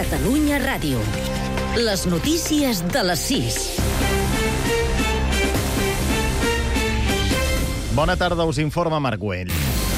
Catalunya Ràdio. Les notícies de les 6. Bona tarda, us informa Marc Güell.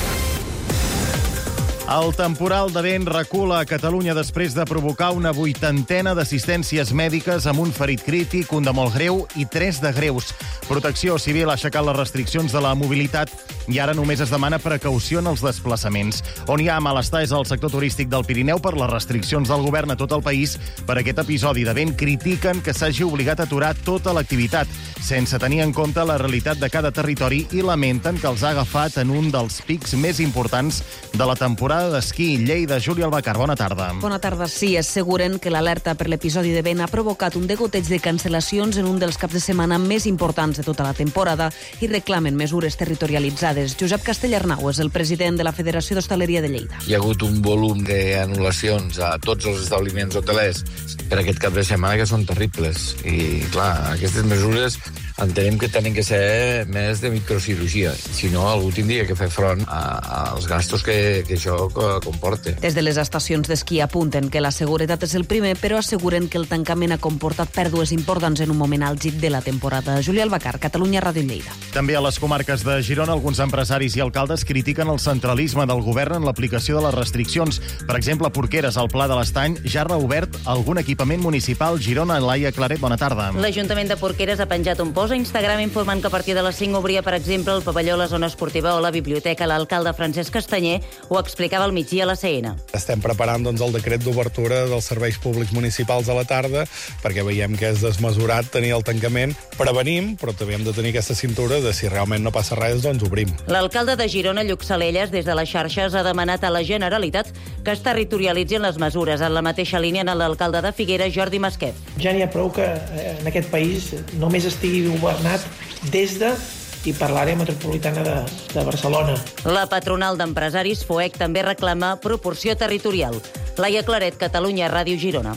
El temporal de vent recula a Catalunya després de provocar una 80ena d'assistències mèdiques amb un ferit crític, un de molt greu i 3 de greus. Protecció Civil ha aixecat les restriccions de la mobilitat i ara només es demana precaució en els desplaçaments. On hi ha malestar és el sector turístic del Pirineu per les restriccions del govern a tot el país. Per aquest episodi de vent critiquen que s'hagi obligat a aturar tota l'activitat, sense tenir en compte la realitat de cada territori, i lamenten que els ha agafat en un dels pics més importants de la temporada d'esquí. Lleida, Júlia Albacar, bona tarda. Bona tarda. Sí, asseguren que l'alerta per l'episodi de vent ha provocat un degoteig de cancel·lacions en un dels caps de setmana més importants de tota la temporada i reclamen mesures territorialitzades. Josep Castellarnau és el president de la Federació d'Hostaleria de Lleida. Hi ha hagut un volum d'anul·lacions a tots els establiments hotelers per aquest cap de setmana que són terribles. I, clar, aquestes mesures entenem que tenen que ser més de microcirurgia. Si no, algú tindria que fer front als gastos que això comporta. Des de les estacions d'esquí apunten que la seguretat és el primer, però asseguren que el tancament ha comportat pèrdues importants en un moment àlgid de la temporada. Júlia Albacar, Catalunya Ràdio Lleida. També a les comarques de Girona, alguns empresaris i alcaldes critiquen el centralisme del govern en l'aplicació de les restriccions. Per exemple, Porqueres, al Pla de l'Estany, ja ha reobert algun equipament municipal. Girona, Laia Claret, bona tarda. L'Ajuntament de Porqueres ha penjat un post a Instagram informant que a partir de les 5 obria, per exemple, el pavelló, la zona esportiva o la biblioteca. L'alcalde Francesc Castanyer ho explicava al migdia a la CN. Estem preparant el decret d'obertura dels serveis públics municipals a la tarda perquè veiem que és desmesurat tenir el tancament. Prevenim, però també hem de tenir aquesta cintura de si realment no passa res, doncs obrim. L'alcalde de Girona, Lluc Salelles, des de les xarxes ha demanat a la Generalitat que es territorialitzin les mesures. En la mateixa línia, en l'alcalde de Figueres, Jordi Masquet. Ja n'hi ha prou que en aquest país només estigui governat des de i per l'àrea metropolitana de Barcelona. La patronal d'empresaris, FOEC, també reclama proporció territorial. Laia Claret, Catalunya Ràdio, Girona.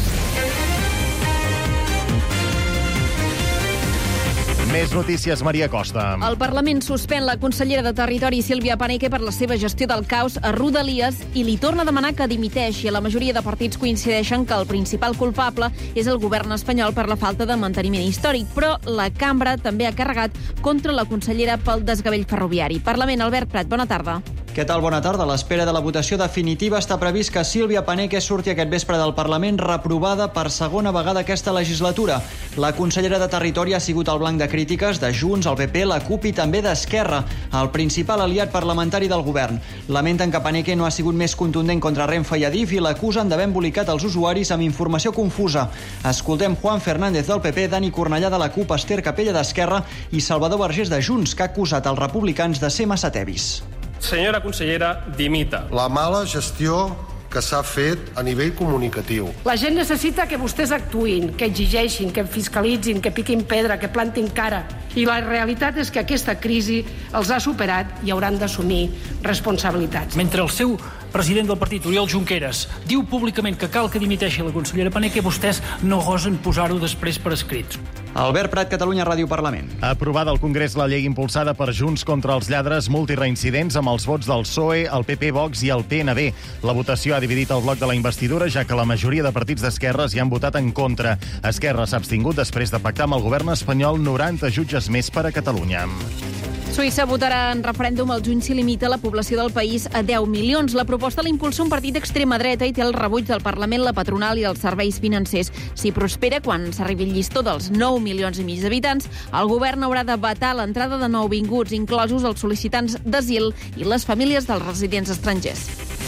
Més notícies, Maria Costa. El Parlament suspèn la consellera de Territori, Sílvia Paneque, per la seva gestió del caos a Rodalies i li torna a demanar que dimiteixi. La majoria de partits coincideixen que el principal culpable és el govern espanyol per la falta de manteniment històric, però la cambra també ha carregat contra la consellera pel desgavell ferroviari. Parlament, Albert Prat, bona tarda. Què tal? Bona tarda. A l'espera de la votació definitiva està previst que Sílvia Paneque surti aquest vespre del Parlament reprovada per segona vegada aquesta legislatura. La consellera de Territori ha sigut el blanc de crítiques de Junts, el PP, la CUP i també d'Esquerra, el principal aliat parlamentari del govern. Lamenten que Paneque no ha sigut més contundent contra Renfe i Adif i l'acusen d'haver embolicat els usuaris amb informació confusa. Escoltem Juan Fernández del PP, Dani Cornellà de la CUP, Esther Capella d'Esquerra i Salvador Vergés de Junts, que ha acusat els republicans de ser massa tevis. Senyora consellera, dimita. La mala gestió que s'ha fet a nivell comunicatiu. La gent necessita que vostès actuïn, que exigeixin, que fiscalitzin, que piquin pedra, que plantin cara. I la realitat és que aquesta crisi els ha superat i hauran d'assumir responsabilitats. Mentre el seu president del partit, Oriol Junqueras, diu públicament que cal que dimiteixi la consellera Paneque, vostès no gosen posar-ho després per escrit. Albert Prat, Catalunya Ràdio, Parlament. Aprovada al Congrés la llei impulsada per Junts contra els lladres multireincidents amb els vots del PSOE, el PP, Vox i el PNB. La votació ha dividit el bloc de la investidura, ja que la majoria de partits d'esquerres hi han votat en contra. Esquerra s'ha abstingut després de pactar amb el govern espanyol 90 jutges més per a Catalunya. Suïssa votarà en referèndum al juny si limita la població del país a 10 milions. La proposta l'impulsa un partit d'extrema dreta i té el rebuig del Parlament, la patronal i els serveis financers. Si prospera, quan s'arribi el llistó dels 9 milions i mig d'habitants, el govern haurà de vetar l'entrada de nouvinguts, inclosos els sol·licitants d'asil i les famílies dels residents estrangers.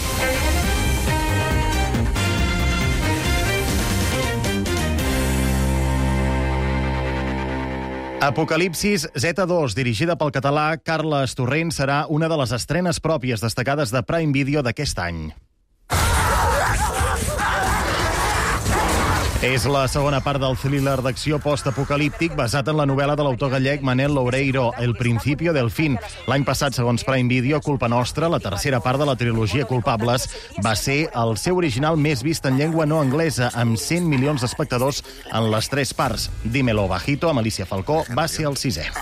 Apocalipsis Z2, dirigida pel català Carles Torrent, serà una de les estrenes pròpies destacades de Prime Video d'aquest any. És la segona part del thriller d'acció post-apocalíptic basat en la novel·la de l'autor gallec Manel Loureiro, El principio del fin. L'any passat, segons Prime Video, Culpa Nostra, la tercera part de la trilogia Culpables, va ser el seu original més vist en llengua no anglesa, amb 100 milions d'espectadors en les 3 parts. Dímelo bajito, amb Alicia Falcó, va ser el 6è.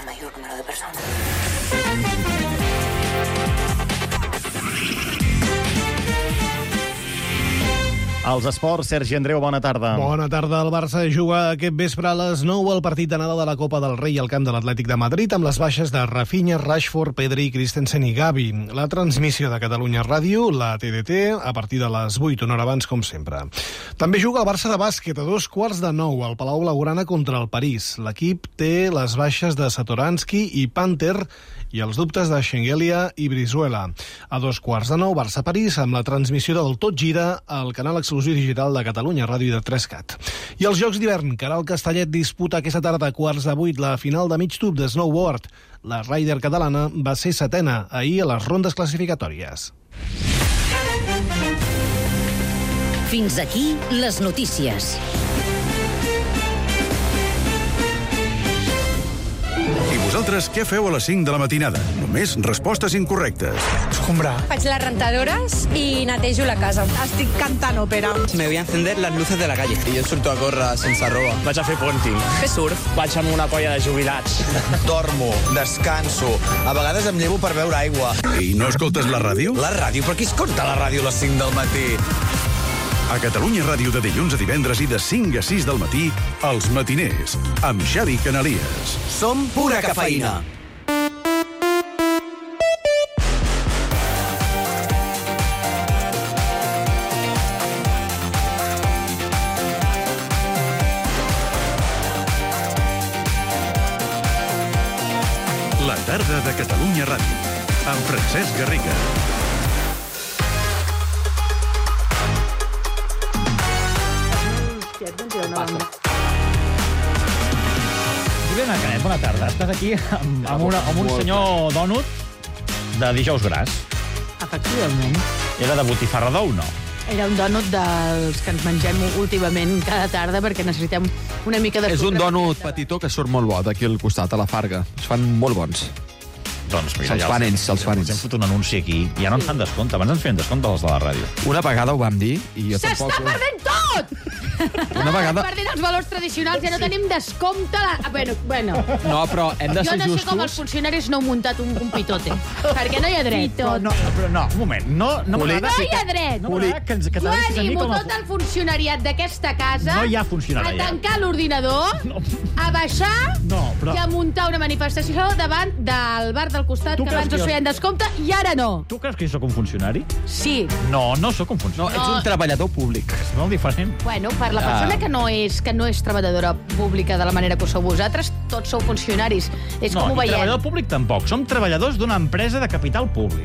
Els esports, Sergi Andreu, bona tarda. Bona tarda. El Barça juga aquest vespre a les 9 al partit d'anada de la Copa del Rei al camp de l'Atlètic de Madrid amb les baixes de Rafinha, Rashford, Pedri, Christensen i Gavi. La transmissió de Catalunya Ràdio, la TDT, a partir de les 8, una hora abans, com sempre. També juga el Barça de bàsquet a 8:45 al Palau Blaugrana contra el París. L'equip té les baixes de Satoransky i Panter i els dubtes de Schengelia i Brizuela. A 8:15, Barça-París, amb la transmissió del Tot Gira al canal exclusiu digital de Catalunya Ràdio i de 3Cat. I els Jocs d'hivern, Caral Castellet disputa aquesta tarda a 7:15 la final de mig tub de snowboard. La rider catalana va ser setena ahir a les rondes classificatòries. Fins aquí les notícies. I vosaltres què feu a les 5 de la matinada? Només respostes incorrectes. Escombrar. Faig les rentadores i netejo la casa. Estic cantant òpera. Me voy a encender las luces de la calle. I jo surto a córrer sense roba. Vaig a fer puenting. Fer surf. Vaig amb una colla de jubilats. Dormo, descanso. A vegades em llevo per beure aigua. I no escoltes la ràdio? La ràdio? Però qui escolta la ràdio a les 5 del matí? A Catalunya Ràdio de dilluns a divendres i de 5 a 6 del matí, Els Matiners, amb Xavi Canalies. Som pura cafeïna. La tarda de Catalunya Ràdio, amb Francesc Garriga. Juliana Canet, bona tarda. Estàs aquí amb un senyor dònut de dijous gras. Efectivament. Era de botifarra d'ou, no? Era un dònut dels que ens mengem últimament cada tarda perquè necessitem una mica de És un sucre. dònut petitó que surt molt bo d'aquí al costat, a la Farga. Es fan molt bons. Doncs mira, Se'ls fan ells, se'ls fan ells. Hem fotut un anunci aquí i ja no en fan descompte. Abans ens feien descompte els de la ràdio. Una vegada ho vam dir i jo S'està tampoc... perdent tot! Una vegada... Estem perdent els valors tradicionals, ja no tenim descompte. Bueno. No, però hem de ser Jo no sé com els justos. funcionaris no heu muntat un pitote. Perquè no hi ha dret. No, un moment. No No m'agrada hi ha dret. No m'agrada que Jo t'adrecis a mi animo com a... tot el funcionariat d'aquesta casa No hi ha funcionariat. a tancar l'ordinador, a baixar però- i a muntar una manifestació davant del bar del costat, Tu que creus abans que us jo- feien descompte i ara no. Tu creus que jo sóc un funcionari? Sí. No, no sóc un funcionari. No, ets un treballador públic. És molt diferent. Bueno, per la persona que no és treballadora pública de la manera que ho sou vosaltres, tots sou funcionaris. És com ho i veiem. treballador públic tampoc. Som treballadors d'una empresa de capital públic.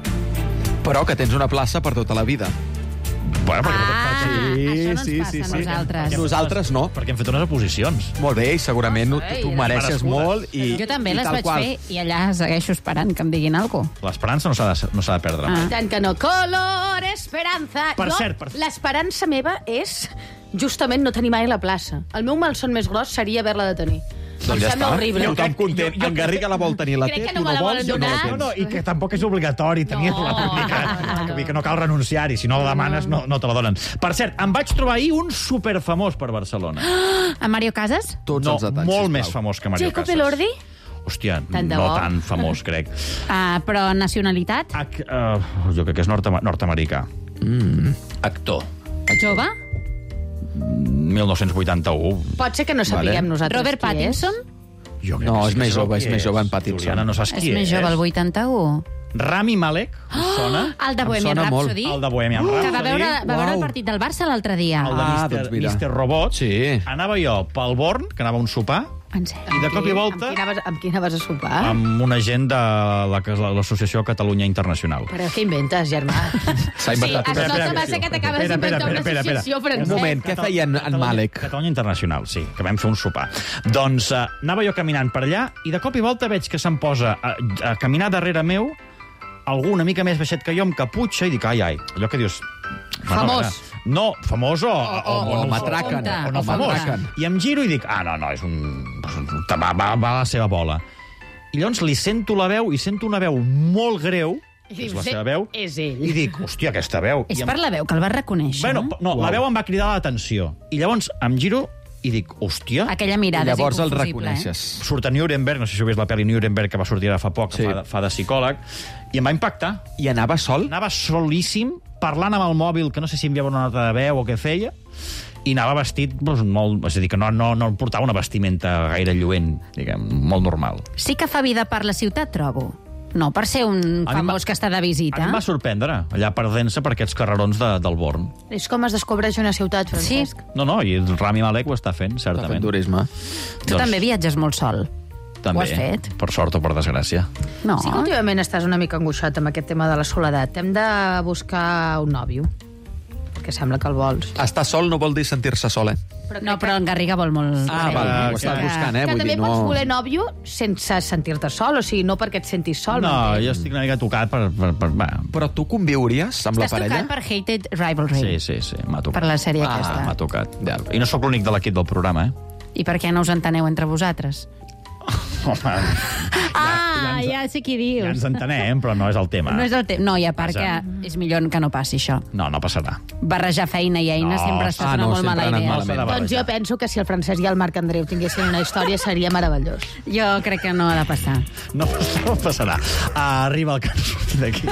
Però que tens una plaça per tota la vida. Bueno, perquè això no ens passa a nosaltres. Nosaltres no. Perquè hem fet unes oposicions. Molt bé, i segurament tu mereixes merescudes. molt. I, Jo també i les tal vaig qual. fer i allà segueixo esperant que em diguin alguna cosa. L'esperança no s'ha de perdre. I tant que no. Color esperanza. Per Jo, cert. l'esperança meva és justament no tenir mai la plaça. El meu malson més gros seria haver-la de tenir. Doncs Em ja sembla està. horrible. Tothom content. En Garriga la vol tenir, la Crec té, que tu no me no la vols, volen jo no la donar. tens. I que tampoc és obligatori tenir-la pública. Que no cal renunciar-hi. Si no la demanes, no te la donen. Per cert, em vaig trobar ahir un superfamós per Barcelona. A Mario Casas? Tots els detalls, molt sisplau. més famós que Mario Jacob Casas. Elordi? Hòstia, Tant de no bo. tan famós, crec. Però nacionalitat? Jo crec que és nord-americà. Actor. Jove? 1981. Pot ser que no sapiguem nosaltres Robert qui Pattinson? Jo crec No, que és més jove, qui és més jove en Pattinson. Juliana, no saps És qui més jove, el 81. Rami Malek, us sona? El de Em Bohemian sona molt. Rhapsody? El de Bohemian Rhapsody. Que va veure el partit del Barça l'altre dia. El de doncs mira. Mr. Robot. Sí. Anava jo pel Born, que anava a un sopar, En sèrio? i de cop i volta Amb qui anaves a sopar? amb una gent de l'Associació Catalunya Internacional. Però què inventes, germà? S'ha inventat Això una sembla ser que t'acabes d'inventar una associació Un francesa. moment, què feia en Malek? Catalunya Internacional, sí, que vam fer un sopar. Doncs anava jo caminant per allà i de cop i volta veig que se'm posa a caminar darrere meu algú una mica més baixet que jo amb caputxa i dic, ai, allò que dius... Famós. No, famós O matraquen. o no famós. matraquen. I em giro i dic, no, és un... Va a la seva bola. I llavors li sento la veu i sento una veu molt greu, que és la seva veu, És ell. i dic, hòstia, aquesta veu. És I per la veu que el va reconèixer. Bueno, no, la veu em va cridar l'atenció. I llavors em giro i dic, hòstia... Aquella mirada és Llavors el inconfusible, reconeixes. Surt a Nuremberg, no sé si heu vist la pel·li Nuremberg, que va sortir ara fa poc, Sí. fa de psicòleg, i em va impactar. I anava sol? Anava solíssim parlant amb el mòbil, que no sé si enviava una nota de veu o què feia, i anava vestit molt... És a dir, que no portava una vestimenta gaire lluent, diguem, molt normal. Sí que fa vida per la ciutat, trobo. No, per ser un famós que està de visita. A mi em va sorprendre, allà perdent-se per aquests carrerons del Born. És com es descobreix una ciutat, Francesc. Sí. No, i el Rami Malek ho està fent, certament. Està fent turisme. Tu també viatges molt sol. També, ho has fet? Per sort o per desgràcia. No. Sí que últimament estàs una mica angoixat amb aquest tema de la soledat. Hem de buscar un nòvio, que sembla que el vols. Estar sol no vol dir sentir-se sol, No, però en Garriga vol molt... Ho estàs buscant, Que vull també dir, no... pots voler nòvio sense sentir-te sol, o sigui, no perquè et sentis sol. No, jo estic una mica tocat per... Però tu conviuries amb la parella? Estàs tocat per Hated Rivalry. Sí, m'ha tocat. Per la sèrie aquesta. M'ha tocat. I no sóc l'únic de l'equip del programa, I per què no us enteneu entre vosaltres? Ja sé qui dius. Ja ens entenem, però no és el tema. No és el tema. No, i a part que és millor que no passi això. No passarà. Barrejar feina i eina sempre està una molt mala idea. Doncs jo penso que si el Francesc i el Marc Andreu tinguessin una història seria meravellós. Jo crec que no ha de passar. No passarà. Arriba el que no surti d'aquí.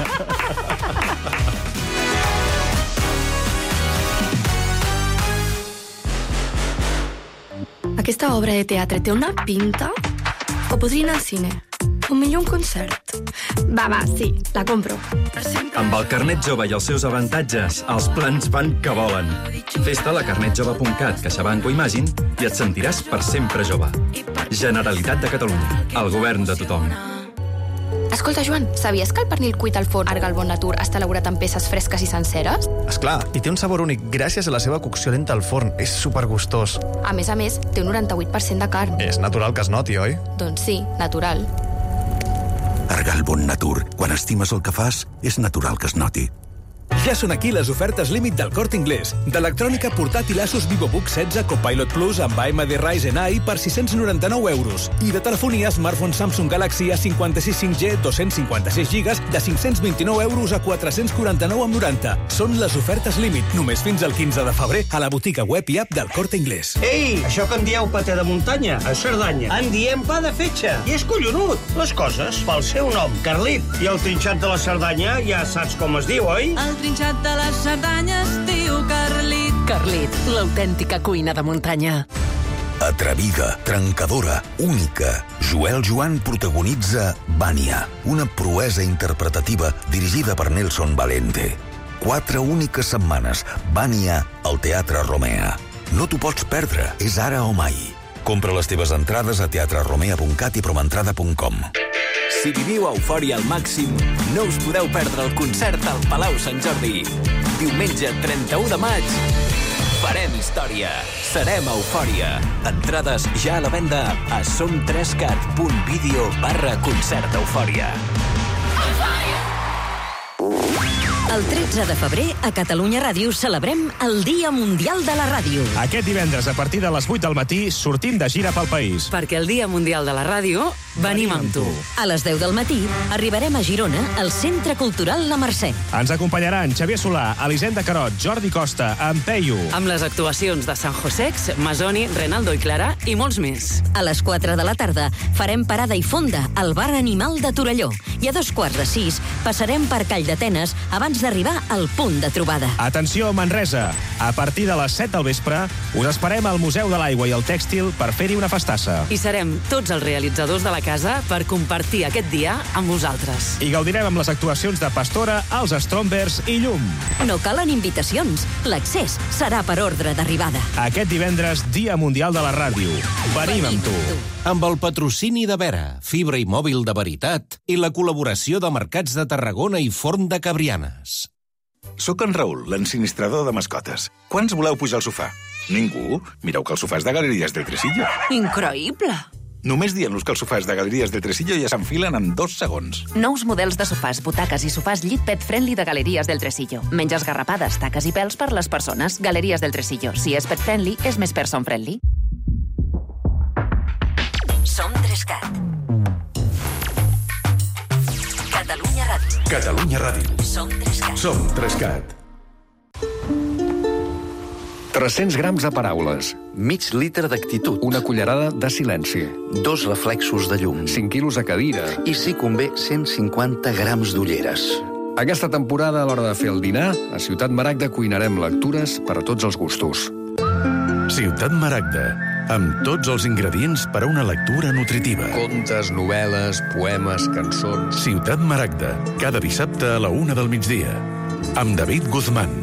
Aquesta obra de teatre té una pinta que podria anar al cine. O millor un concert. Va, sí, la compro. Amb el carnet jove i els seus avantatges, els plans van que volen. Fes-te a la carnetjove.cat, CaixaBank o Imagine i et sentiràs per sempre jove. Generalitat de Catalunya. El govern de tothom. Escolta, Joan, sabies que el pernil cuit al forn Arga al Bon Natur està elaborat amb peces fresques i senceres? Esclar, i té un sabor únic gràcies a la seva cocció lenta al forn. És supergustós. A més, té un 98% de carn. És natural que es noti, oi? Doncs sí, natural. Arga al Bon Natur. Quan estimes el que fas, és natural que es noti. Ja són aquí les ofertes límit del Corte Inglés. D'electrònica portàtil Asus VivoBook 16 Copilot Plus amb AMD Ryzen AI per 699 euros. I de telefonia smartphone Samsung Galaxy A56 5G 256 GB de 529 euros a 449,90. Són les ofertes límit, només fins al 15 de febrer a la botiga web i app del Corte Inglés. Ei, això que en dieu paté de muntanya, a Cerdanya, en diem pa de fetge. I és collonut. Les coses pel seu nom, Carlit. I el trinxat de la Cerdanya ja saps com es diu, oi? El trinxat de les Cerdanyes diu Carlit. Carlit, l'autèntica cuina de muntanya. Atrevida, trencadora, única. Joel Joan protagonitza Vania, una proesa interpretativa dirigida per Nelson Valente. 4 úniques setmanes. Vania al Teatre Romea. No t'ho pots perdre, és ara o mai. Compra les teves entrades a teatreromea.cat i promentrada.com. Si viviu eufòria al màxim, no us podeu perdre el concert al Palau Sant Jordi. Diumenge 31 de maig, farem història. Serem eufòria. Entrades ja a la venda a som3cat.video/concert eufòria. El 13 de febrer, a Catalunya Ràdio, celebrem el Dia Mundial de la Ràdio. Aquest divendres, a partir de les 8 del matí, sortim de gira pel país. Perquè el Dia Mundial de la Ràdio, venim amb tu. A les 10 del matí, arribarem a Girona, al Centre Cultural La Mercè. Ens acompanyaran Xavier Solà, Elisenda Carot, Jordi Costa, en Peyu. Amb les actuacions de San Josex, Masoni, Renaldo i Clara i molts més. A les 4 de la tarda, farem parada i fonda al Bar Animal de Torelló. I a 5:45 passarem per Call d'Atenes abans d'arribar al punt de trobada. Atenció, Manresa! A partir de les 7 del vespre, us esperem al Museu de l'Aigua i el Tèxtil per fer-hi una festassa. I serem tots els realitzadors de la casa per compartir aquest dia amb vosaltres. I gaudirem amb les actuacions de Pastora, els Strombers i Llum. No calen invitacions. L'accés serà per ordre d'arribada. Aquest divendres, Dia Mundial de la Ràdio. Venim amb tu. Amb el patrocini de Vera, fibra i mòbil de veritat i la col·laboració de Mercats de Tarragona i Forn de Cabrianes. Soc en Raül, l'ensinistrador de mascotes. Quants voleu pujar al sofà? Ningú? Mireu que el sofà és de Galeries del Tresillo. Increïble! Només dient-los que els sofàs de Galeries del Tresillo ja s'enfilen en 2 segons. Nous models de sofàs, butaques i sofàs llit pet friendly de Galeries del Tresillo. Menys esgarrapades, taques i pèls per les persones. Galeries del Tresillo. Si és pet friendly, és més person friendly. Som 3cat. Catalunya Ràdio. Catalunya Ràdio. Som 3cat. Som 3cat. 300 grams de paraules, mig litre d'actitud, una cullerada de silenci, 2 reflexos de llum, 5 quilos a cadira i, si convé, 150 grams d'ulleres. Aquesta temporada, a l'hora de fer el dinar, a Ciutat Maragda cuinarem lectures per a tots els gustos. Ciutat Maragda, amb tots els ingredients per a una lectura nutritiva. Contes, novel·les, poemes, cançons... Ciutat Maragda, cada dissabte a la 1 del migdia. Amb David Guzmán.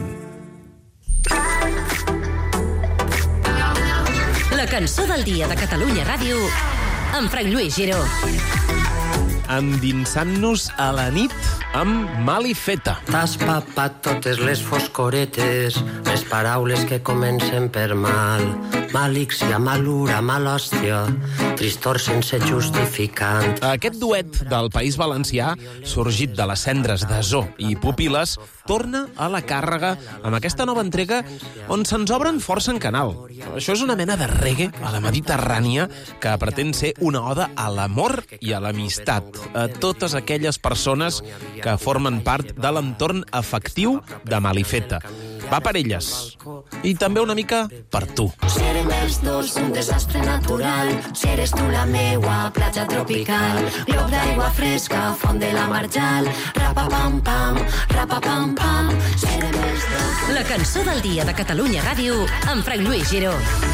La cançó del dia de Catalunya Ràdio amb Frank Lluís Giró. Endinsant-nos a la nit amb Malifeta. T'has papat totes les foscoretes, les paraules que comencen per mal. Malícia, malura, malhòstia, tristor sense justificant. Aquest duet del País Valencià, sorgit de les cendres de Zoo i Pupil·les, torna a la càrrega amb aquesta nova entrega on se'ns obren força en canal. Això és una mena de reggae a la Mediterrània que pretén ser una oda a l'amor i a l'amistat, a totes aquelles persones que formen part de l'entorn afectiu de Malifeta. Va per elles. I també una mica per tu. Serem els dos un desastre natural. Seres tu la meua platja tropical. Glob d'aigua fresca, font de la marjal. Rapa-pam-pam, rapa-pam-pam. Serem els dos... La cançó del dia de Catalunya Ràdio amb Frank Lluís Giró.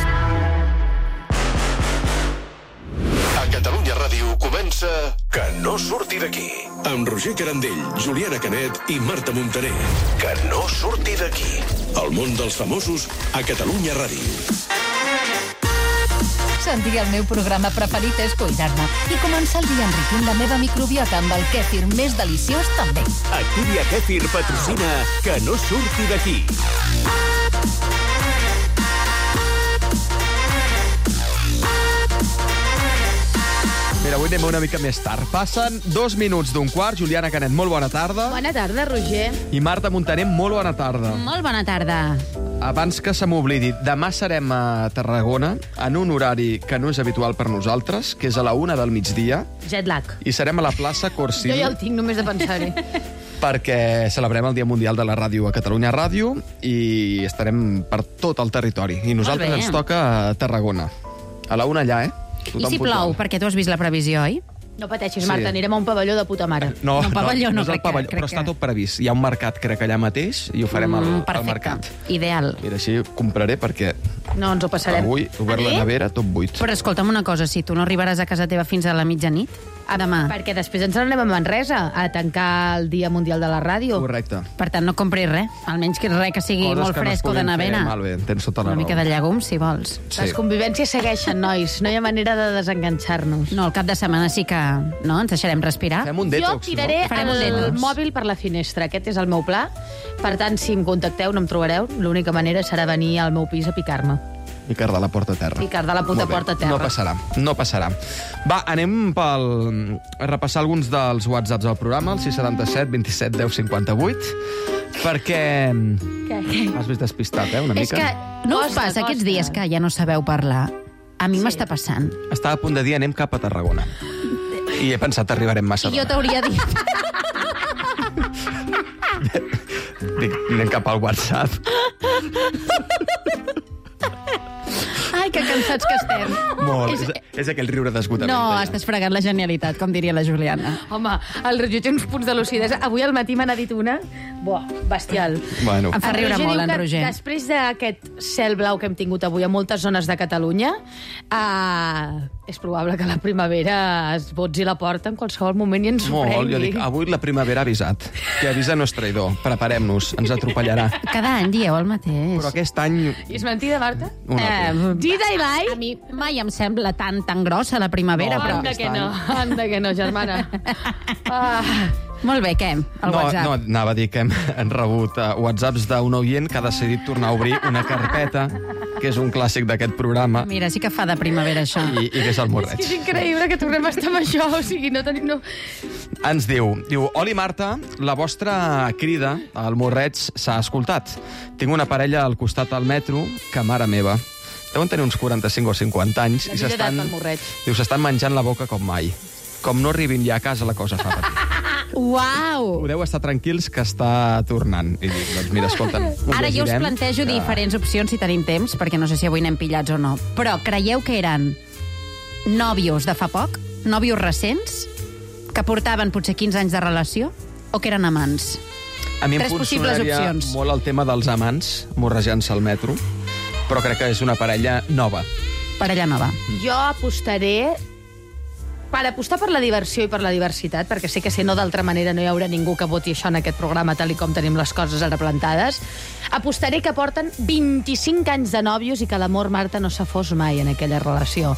A Catalunya Ràdio comença Que no surti d'aquí. Amb Roger Carandell, Juliana Canet i Marta Montaner. Que no surti d'aquí. El món dels famosos a Catalunya Ràdio. Sentir el meu programa preferit és cuidar-me i començar el dia enriquint la meva microbiota amb el kèfir més deliciós també. Activia Kèfir patrocina Que no surti d'aquí. Mira, avui anem una mica més tard. Passen 2 minuts d'un quart. Juliana Canet, molt bona tarda. Bona tarda, Roger. I Marta Montaner, molt bona tarda. Molt bona tarda. Abans que se m'oblidi, demà serem a Tarragona en un horari que no és habitual per nosaltres, que és a la 1 del migdia. Jet lag. I serem a la plaça Corsini. Jo ja ho tinc, només de pensar-hi. Perquè celebrem el Dia Mundial de la Ràdio a Catalunya Ràdio i estarem per tot el territori. I nosaltres ens toca a Tarragona. A la 1 allà, I si plou? Perquè tu has vist la previsió, oi? No pateixis, Marta, anirem a un pavelló de puta mare. No, un pavelló no és el pavelló, però està tot previst. Hi ha un mercat, crec, allà mateix, i ho farem al mercat. Ideal. Mira, així compraré perquè no ens ho passarem. Avui, obert la nevera, tot buit. Però escolta'm una cosa, si tu no arribaràs a casa teva fins a la mitjanit, demà... Perquè després ens n'anem a Manresa a tancar el Dia Mundial de la Ràdio. Correcte. Per tant, no compris res. Almenys que res que sigui coses molt fresc o de nevena. Malbé, tens tota la Una mica de llegums, si vols. Sí. Les convivències segueixen, nois. No hi ha manera de desenganxar-nos. No, el cap de setmana sí que no, ens deixarem respirar. Fem un detox, jo tiraré el mòbil per la finestra. Aquest és el meu pla. Per tant, si em contacteu, no em trobareu. L'única manera serà venir al meu pis a picar-me. Picar de la porta a terra. Picar de la puta porta a terra. No passarà, no passarà. Va, anem a repassar alguns dels whatsapps del programa, el 677 27 10 58, perquè... Què? Has vist despistat, una mica? És que no us passa aquests dies que ja no sabeu parlar? A mi m'està passant. Estava a punt de dir anem cap a Tarragona. I he pensat arribarem massa d'hora. I jo t'hauria dit... Anem cap al WhatsApp. Ai, que cansats que estem. Molt. És aquell riure d'esgotament. No, estàs fregant la genialitat, com diria la Juliana. Home, el Roger té uns punts de lucidesa. Avui al matí me n'ha dit una... Buah, bestial. Bueno. Em fa riure molt, en Roger. Després d'aquest cel blau que hem tingut avui a moltes zones de Catalunya, és probable que la primavera es botzi la porta en qualsevol moment i ens sorprengui. Molt, jo dic, avui la primavera ha avisat. Que avisa no és traïdor. Preparem-nos, ens atropellarà. Cada any dieu el mateix. Però aquest any... I és mentida, Marta? Dita i vai. A mi mai em sembla tan grossa la primavera, no, però... Anda que no, germana. Molt bé, què? El WhatsApp. No, anava a dir que hem rebut whatsapps d'un oient que ha decidit tornar a obrir una carpeta, que és un clàssic d'aquest programa. Mira, sí que fa de primavera, això. I que és el Morreig. És increïble que tornem a estar amb això, o sigui, no tenim... No. Ens diu, Oli Marta, la vostra crida al Morreig s'ha escoltat. Tinc una parella al costat del metro que, mare meva, deuen tenir uns 45 o 50 anys i s'estan menjant la boca com mai. Com no arribin ja a casa, la cosa fa patir. Uau! Podeu estar tranquils que està tornant. I dic, doncs mira, escolta'm, ara jo us plantejo diferents opcions si tenim temps, perquè no sé si avui anem pillats o no. Però creieu que eren nòvios de fa poc? Nòvios recents? Que portaven potser 15 anys de relació? o que eren amants? A mi em 3 possibles funcionaria opcions. molt el tema dels amants morrejant-se al metro, però crec que és una parella nova. Parella nova. Jo apostaré per apostar per la diversió i per la diversitat, perquè sé que si no d'altra manera no hi haurà ningú que voti això en aquest programa tal i com tenim les coses ara plantades. Apostaré que porten 25 anys de nòvios i que l'amor, Marta, no s'ha fos mai en aquella relació.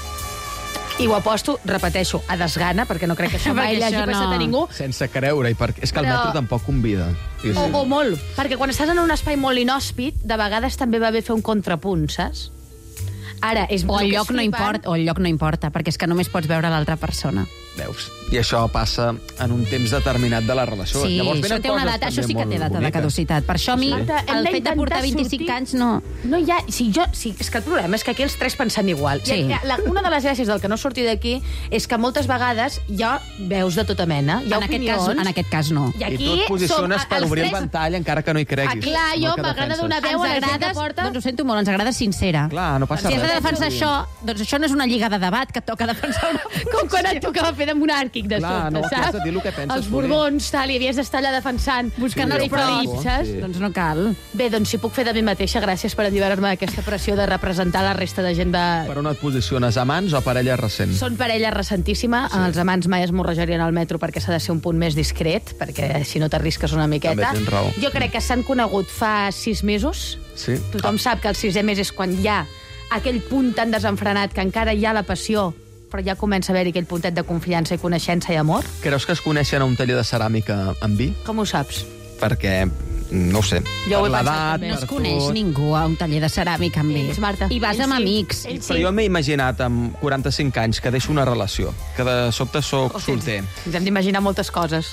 I ho aposto, repeteixo, a desgana, perquè no crec que això mai li hagi passat a ningú. Sense creure-hi, perquè és que el Però- metro tampoc convida. Sí, sí. O molt, perquè quan estàs en un espai molt inhòspit, de vegades també va bé fer un contrapunt, saps? Ara, és O el que és lloc no flipant. importa, o el lloc no importa, perquè és que només pots veure l'altra persona. Veus? I això passa en un temps determinat de la relació. Sí, Llavors, això venen té una coses data, això també sí que té molt data de boniques. caducitat. Per això a mi, Marta, hem el fet de d'intentar portar 25 sortir- anys no... No hi ha... És que el problema és que aquí els tres pensem igual. Sí. Una de les gràcies del que no surti d'aquí és que moltes vegades hi ha veus de tota mena, hi ha opinions. En aquest cas no. I aquí I tu et posiciones som per els obrir el tres- ventall encara que no hi creguis. Clar, jo El que m'agrada defenses. donar veu a la gent que porta... Doncs ho sento molt, ens agrada sincera. Clar, no passa Si has de res. defensar això, doncs això no és una lliga de debat que et toca defensar una... Com quan et tocava fer de monàrquic de Clar, sota, no, aquí has saps? de dir el que penses, Els Poli. borbons, tal, i havies d'estar allà defensant. Buscant els els pros, saps? sí. Doncs no cal. Bé, doncs si puc fer de mi mateixa, gràcies per alliberar-me d'aquesta pressió de representar la resta de gent de... Per on et posiciones, amants o parella recent? Són parella recentíssima, sí. Els amants mai es morrejarien al metro perquè s'ha de ser un punt més discret, perquè si no t'arrisques una miqueta. També tens raó. Jo crec que s'han conegut fa 6 mesos. Sí. Tothom sap que el 6è mes és quan hi ha aquell punt tan desenfrenat que encara hi ha la passió, però ja comença a haver-hi aquell puntet de confiança i coneixença i amor. Creus que es coneixen a un taller de ceràmica amb vi? Com ho saps? Perquè, no ho sé, Jo ho per he pensat l'edat, també. No es per coneix tot... ningú a un taller de ceràmica amb Ells, Marta. I vas Ells amb sí. amics. Ells Però jo m'he imaginat amb 45 anys que deixo una relació, que de sobte soc solter. Ens hem d'imaginar moltes coses.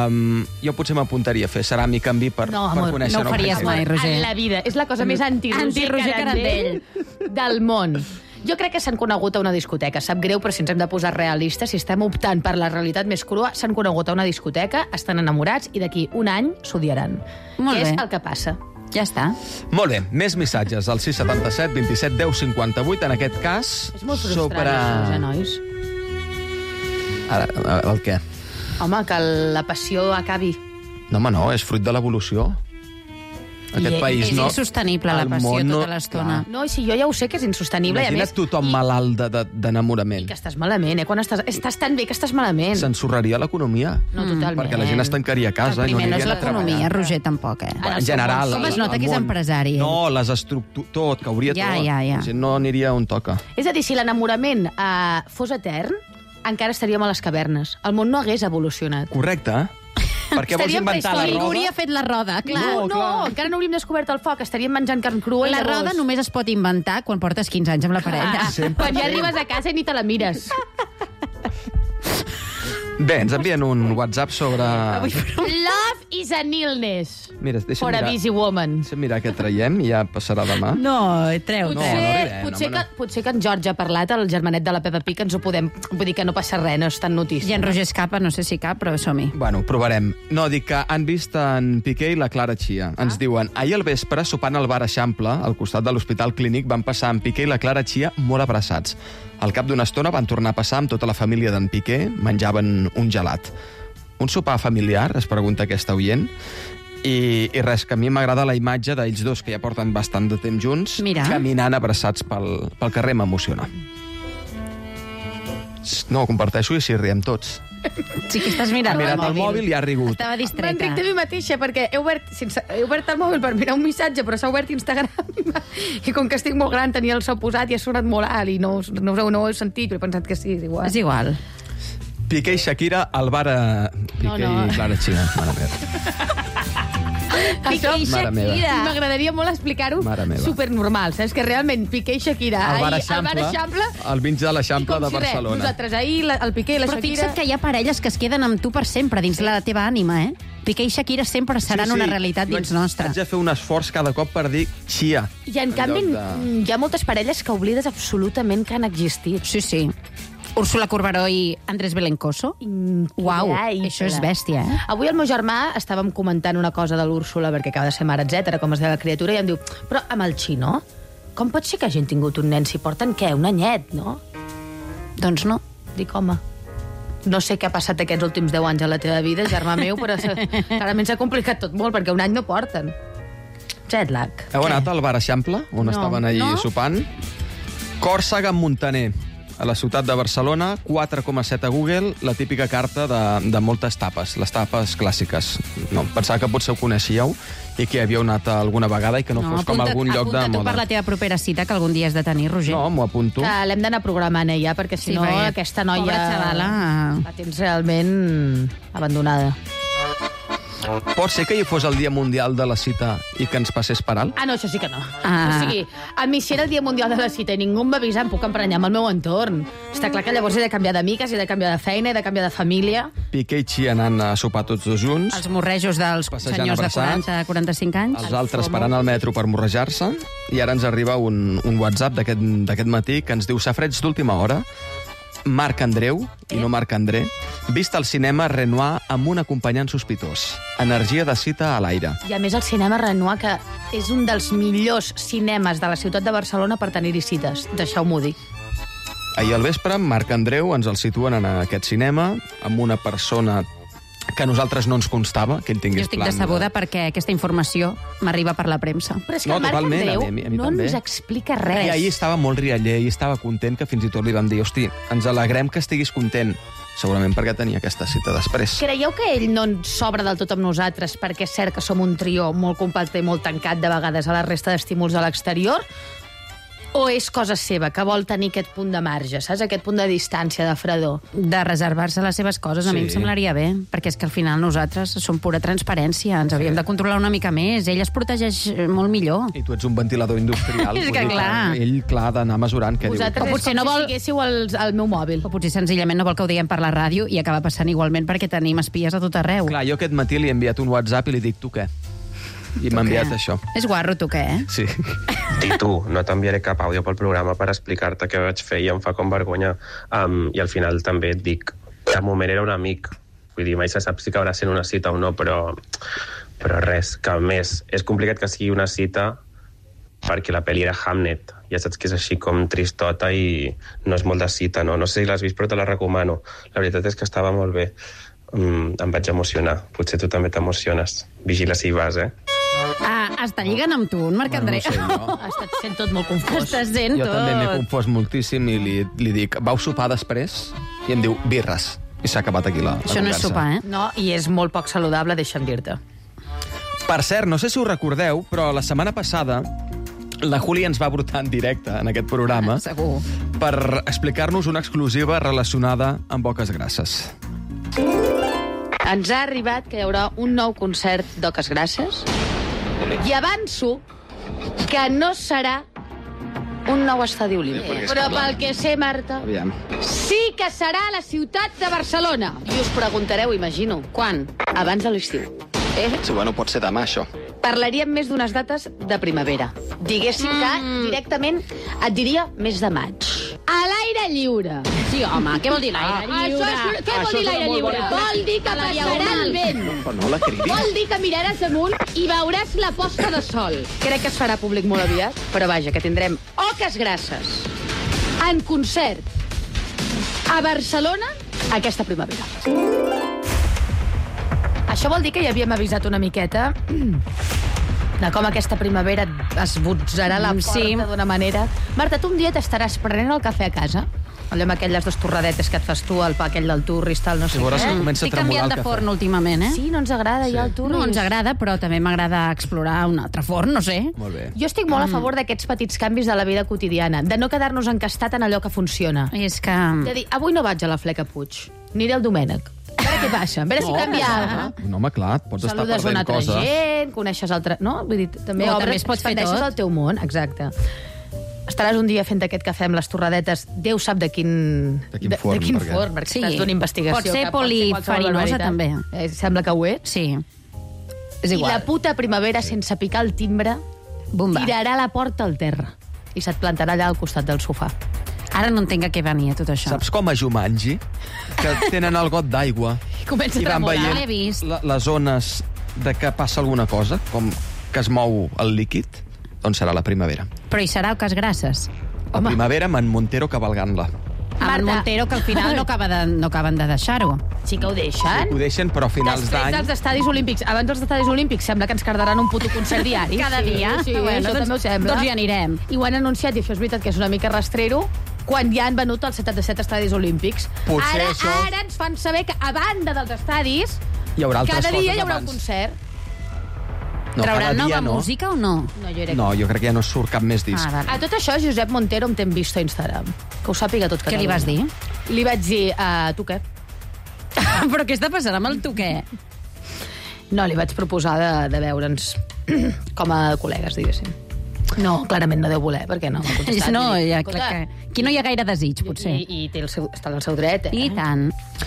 Jo potser m'apuntaria a fer ceràmica amb vi per conèixer no ho faries gent. mai, Roger. En la vida. És la cosa més anti-Roger Carandell del món. Jo crec que s'han conegut a una discoteca. Sap greu, però si ens hem de posar realistes, si estem optant per la realitat més crua, s'han conegut a una discoteca, estan enamorats i d'aquí un any s'odiaran. Molt Què bé. és el que passa? Ja està. Molt bé, més missatges al 677 27 10 58, en aquest cas... És molt frustrant, això, nois. Ara, el què? Home, que la passió acabi. No, home, no, és fruit de l'evolució. Aquest país és no... insostenible la el passió món no- tota l'estona. No, i si jo ja ho sé que és insostenible. Imagina't I a més, tothom malalt d'enamorament. que estàs malament, Quan estàs tan bé que estàs malament. S'ensorraria l'economia. No, totalment. Perquè la gent es tancaria a casa i no Primer no és anirien a treballar. l'economia, Roger, tampoc, eh? En general. Com es nota el que és món. empresari? No, les tot, que hauria Ja, tot. ja. La gent no aniria on toca. És a dir, si l'enamorament fos etern, encara estaríem a les cavernes. El món no hagués evolucionat. Correcte. Per què vols Estaríem inventar la prehistòrics. roda? Hauria fet la roda, clar. No, encara no hauríem descobert el foc, estaríem menjant carn crua i La llavors... roda només es pot inventar quan portes 15 anys amb la parella. Quan ja arribes a casa i ni te la mires. Bé, ens envien un WhatsApp sobre... Love is an illness. Mira, deixa'm For a mirar. busy woman. Deixa'm mirar què traiem i ja passarà demà. No, treu. No, no arribem, Potser que en George ha parlat, el germanet de la Peppa Pig, ens ho podem... Vull dir que no passa res, no és tan notícia. I en Roger escapa, no sé si cap, però som-hi. Bueno, provarem. No, dic que han vist en Piqué i la Clara Chia. Ens diuen, ahir al vespre, sopant al bar Eixample, al costat de l'Hospital Clínic, van passar en Piqué i la Clara Chia molt abraçats. Al cap d'una estona van tornar a passar amb tota la família d'en Piqué, menjaven un gelat. Un sopar familiar, es pregunta aquesta oient, i res, que a mi m'agrada la imatge d'ells dos, que ja porten bastant de temps junts, Mira. caminant abraçats pel carrer, m'emociona. No, ho comparteixo i s'hi riem tots. Sí que estàs mirant Ha mirat el mòbil i ha rigut. Estava distreta. M'enric de mi mateixa, perquè he obert el mòbil per mirar un missatge, però s'ha obert Instagram i com que estic molt gran tenia el so posat i ha sonat molt alt i no ho he sentit, però he pensat que sí, és igual. És igual. Piqué i Shakira al bar Piqué No. i Clara Chia. Mare meva. Piqué i Mare meva. Shakira. M'agradaria molt explicar-ho Mare meva. supernormal, saps? Que realment Piqué i Shakira Al bar ahir al bar Eixample, Eixample al mig de l'Eixample com de si res, Barcelona. nosaltres ahir, el Piqué i la Però Shakira... fixa't que hi ha parelles que es queden amb tu per sempre dins la teva ànima, eh? Piqué i Shakira sempre seran una realitat dins nostra. Haig de fer un esforç cada cop per dir Chia. I en canvi lloc de- hi ha moltes parelles que oblides absolutament que han existit. Sí, sí. Úrsula Corberó i Andrés Belencoso. Uau, això és bèstia, eh? Avui el meu germà estàvem comentant una cosa de l'Úrsula, perquè acaba de ser mare, etc, com es deia la criatura, i em diu, però amb el xino, com pot ser que hagin tingut un nen si porten, què, un anyet, no? Doncs no. Dic, home, No sé què ha passat aquests últims 10 anys a la teva vida, germà meu, però clarament s'ha complicat tot molt, perquè un any no porten. Jet lag. Heu anat al bar Eixample, on estaven allí sopant? Còrsega amb Montaner, a la ciutat de Barcelona, 4,7 a Google, la típica carta de moltes tapes, les tapes clàssiques. No, pensava que potser ho coneixíeu i que hi havíeu anat alguna vegada i que no fos com algun lloc de moda. Apunta tu per la teva propera cita, que algun dia has de tenir, Roger. No, m'ho apunto. Que l'hem d'anar programant ja, perquè si no aquesta noia... Pobra xavala. La tens realment abandonada. Pot ser que hi fos el Dia Mundial de la Cita i que ens passés per alt? Ah, no, això sí que no. O sigui, a mi si era el Dia Mundial de la Cita i ningú em va avisar, em puc emprenyar amb el meu entorn. Està clar que llavors he de canviar d'amiques, he de canviar de feina, he de canviar de família. Piqué i Xi anant a sopar tots dos junts. Els morrejos dels senyors de 40-45 anys. Els altres parant al metro per morrejar-se. I ara ens arriba un WhatsApp d'aquest matí que ens diu safareig d'última hora. Marc Andreu, i no Marc André, vist al cinema Renoir amb un acompanyant sospitós. Energia de cita a l'aire. I a més el cinema Renoir, que és un dels millors cinemes de la ciutat de Barcelona per tenir-hi cites. Deixeu-m'ho dir. Ahir al vespre, Marc Andreu ens el situen en aquest cinema amb una persona que a nosaltres no ens constava, que ell tingués plan. Jo estic decebuda perquè aquesta informació m'arriba per la premsa. Però és que el Marc Andreu no ens explica res. I ahir estava molt rialler i estava content, que fins i tot li vam dir, hosti, ens alegrem que estiguis content. Segurament perquè tenia aquesta cita després. Creieu que ell no s'obre del tot amb nosaltres perquè és cert que som un trio molt compacte i molt tancat de vegades a la resta d'estímuls a l'exterior? O és cosa seva, que vol tenir aquest punt de marge, saps? Aquest punt de distància, de fredor. De reservar-se les seves coses, a mi em semblaria bé, perquè és que al final nosaltres som pura transparència, ens hauríem de controlar una mica més, ell es protegeix molt millor. I tu ets un ventilador industrial. És que clar. Ell, clar, ha d'anar mesurant què diu. Vosaltres és com si siguéssiu al meu mòbil. O potser senzillament no vol que ho diguem per la ràdio i acaba passant igualment perquè tenim espies a tot arreu. Clar, jo aquest matí li he enviat un WhatsApp i li dic, tu què? I m'ha enviat això. És guarro, tu què, Sí. I tu, no t'enviaré cap àudio pel programa per explicar-te què vaig fer i em fa com vergonya. I al final també et dic que al moment era un amic. Vull dir, mai se sap si acabarà sent una cita o no, però res, que a més és complicat que sigui una cita perquè la pel·li era Hamnet. Ja saps que és així com tristota i no és molt de cita, no? No sé si l'has vist, però te la recomano. La veritat és que estava molt bé. Em vaig emocionar. Potser tu també t'emociones. Vigila si hi vas, Està lligant amb tu, Marc André. No sé, jo. Estàs sent tot molt confós. Estàs sent Jo tot. també m'he confós moltíssim i li dic, vau sopar després? I em diu, birres. I s'ha acabat aquí la Això no és sopar, No, i és molt poc saludable, deixa'm dir-te. Per cert, no sé si ho recordeu, però la setmana passada la Júlia ens va brotar en directe en aquest programa Segur. per explicar-nos una exclusiva relacionada amb Boques Grasses. Ens ha arribat que hi haurà un nou concert d'Oques Grasses i avanço que no serà un nou estadi olímpic. Però pel que sé, Marta, Aviam. sí que serà a la ciutat de Barcelona. I us preguntareu, imagino, quan? Abans de l'estiu. Sí, bueno, pot ser demà, això. Parlaríem més d'unes dates de primavera. Diguéssim que directament et diria mes de maig. A l'aire lliure. Sí, home, què vol dir l'aire lliure? Què vol dir l'aire lliure? Vol dir que passarà el vent. Però no la cridis. Vol dir que miraràs amunt i veuràs la posta de sol. Crec que es farà públic molt aviat, però vaja, que tindrem Oques Grasses en concert a Barcelona aquesta primavera. Això vol dir que ja havíem avisat una miqueta de com aquesta primavera es botzarà la porta d'una manera. Marta, tu un dia t'estaràs prenent el cafè a casa, allò amb aquelles dues torradetes que et fas tu, el pa aquell del turris, tal, no sé què. Estic canviant de forn últimament, Sí, no ens agrada ja el turris. No ens agrada, però també m'agrada explorar un altre forn, no sé. Molt bé. Jo estic molt a favor d'aquests petits canvis de la vida quotidiana, de no quedar-nos encastat en allò que funciona. És que... De dir, avui no vaig a la Fleca Puig, aniré al Domènec. A veure què passa, a veure si canvia alguna cosa. No, home, clar, pots estar Saludes una perdent altra coses. gent, coneixes altra... No? Vull dir, també No, obres, també es pot fer expandeixes tot. el teu món, exacte. Estaràs un dia fent aquest cafè amb les torradetes, Déu sap de quin forn, de quin perquè- forn, perquè Sí. estàs d'una investigació. Pot ser que qualsevol polifarinosa, barbaritat. també. Sembla que ho és. Sí. És I igual. la puta primavera, sense picar el timbre, Bomba. tirarà la porta al terra i se't plantarà allà al costat del sofà. Ara no entenc a què venia tot això. Saps com a Jumanji? Que tenen el got d'aigua Comença a i van tremolar. L'he vist. veient les zones de que passa alguna cosa, com que es mou el líquid, doncs serà la primavera. Però hi serà Oques Grasses. La primavera amb en Montero cavalgant-la. Amb Montero, que al final no acaben de deixar-ho. Sí que ho deixen. Ho deixen, però a finals Després d'any... dels estadis olímpics. Abans dels estadis olímpics sembla que ens cardaran un puto concert diari. Cada dia. Sí, Bueno, això també ho sembla. doncs hi anirem. I ho han anunciat, i això és veritat que és una mica rastrero, quan ja han venut els 77 estadis olímpics. Potser això... Ara ens fan saber que, a banda dels estadis, Hi haurà altres cada dia coses hi haurà un abans. concert. No, Trauran cada dia nova música o no? No, jo crec No, jo crec que ja no surt cap més disc. A tot això, Josep Montero em t'hem vist a Instagram. Que ho sàpiga tot Què Catalunya. li vas dir? Li vaig dir, tu què? Però què està passant amb el tu què? No, li vaig proposar de veure'ns com a col·legues, diguéssim. No, clarament no deu voler, perquè no m'ha contestat. No, I dic, ja, "Escolta, clar que... Aquí no hi ha gaire desig, potser. I té està en el seu dret, I tant.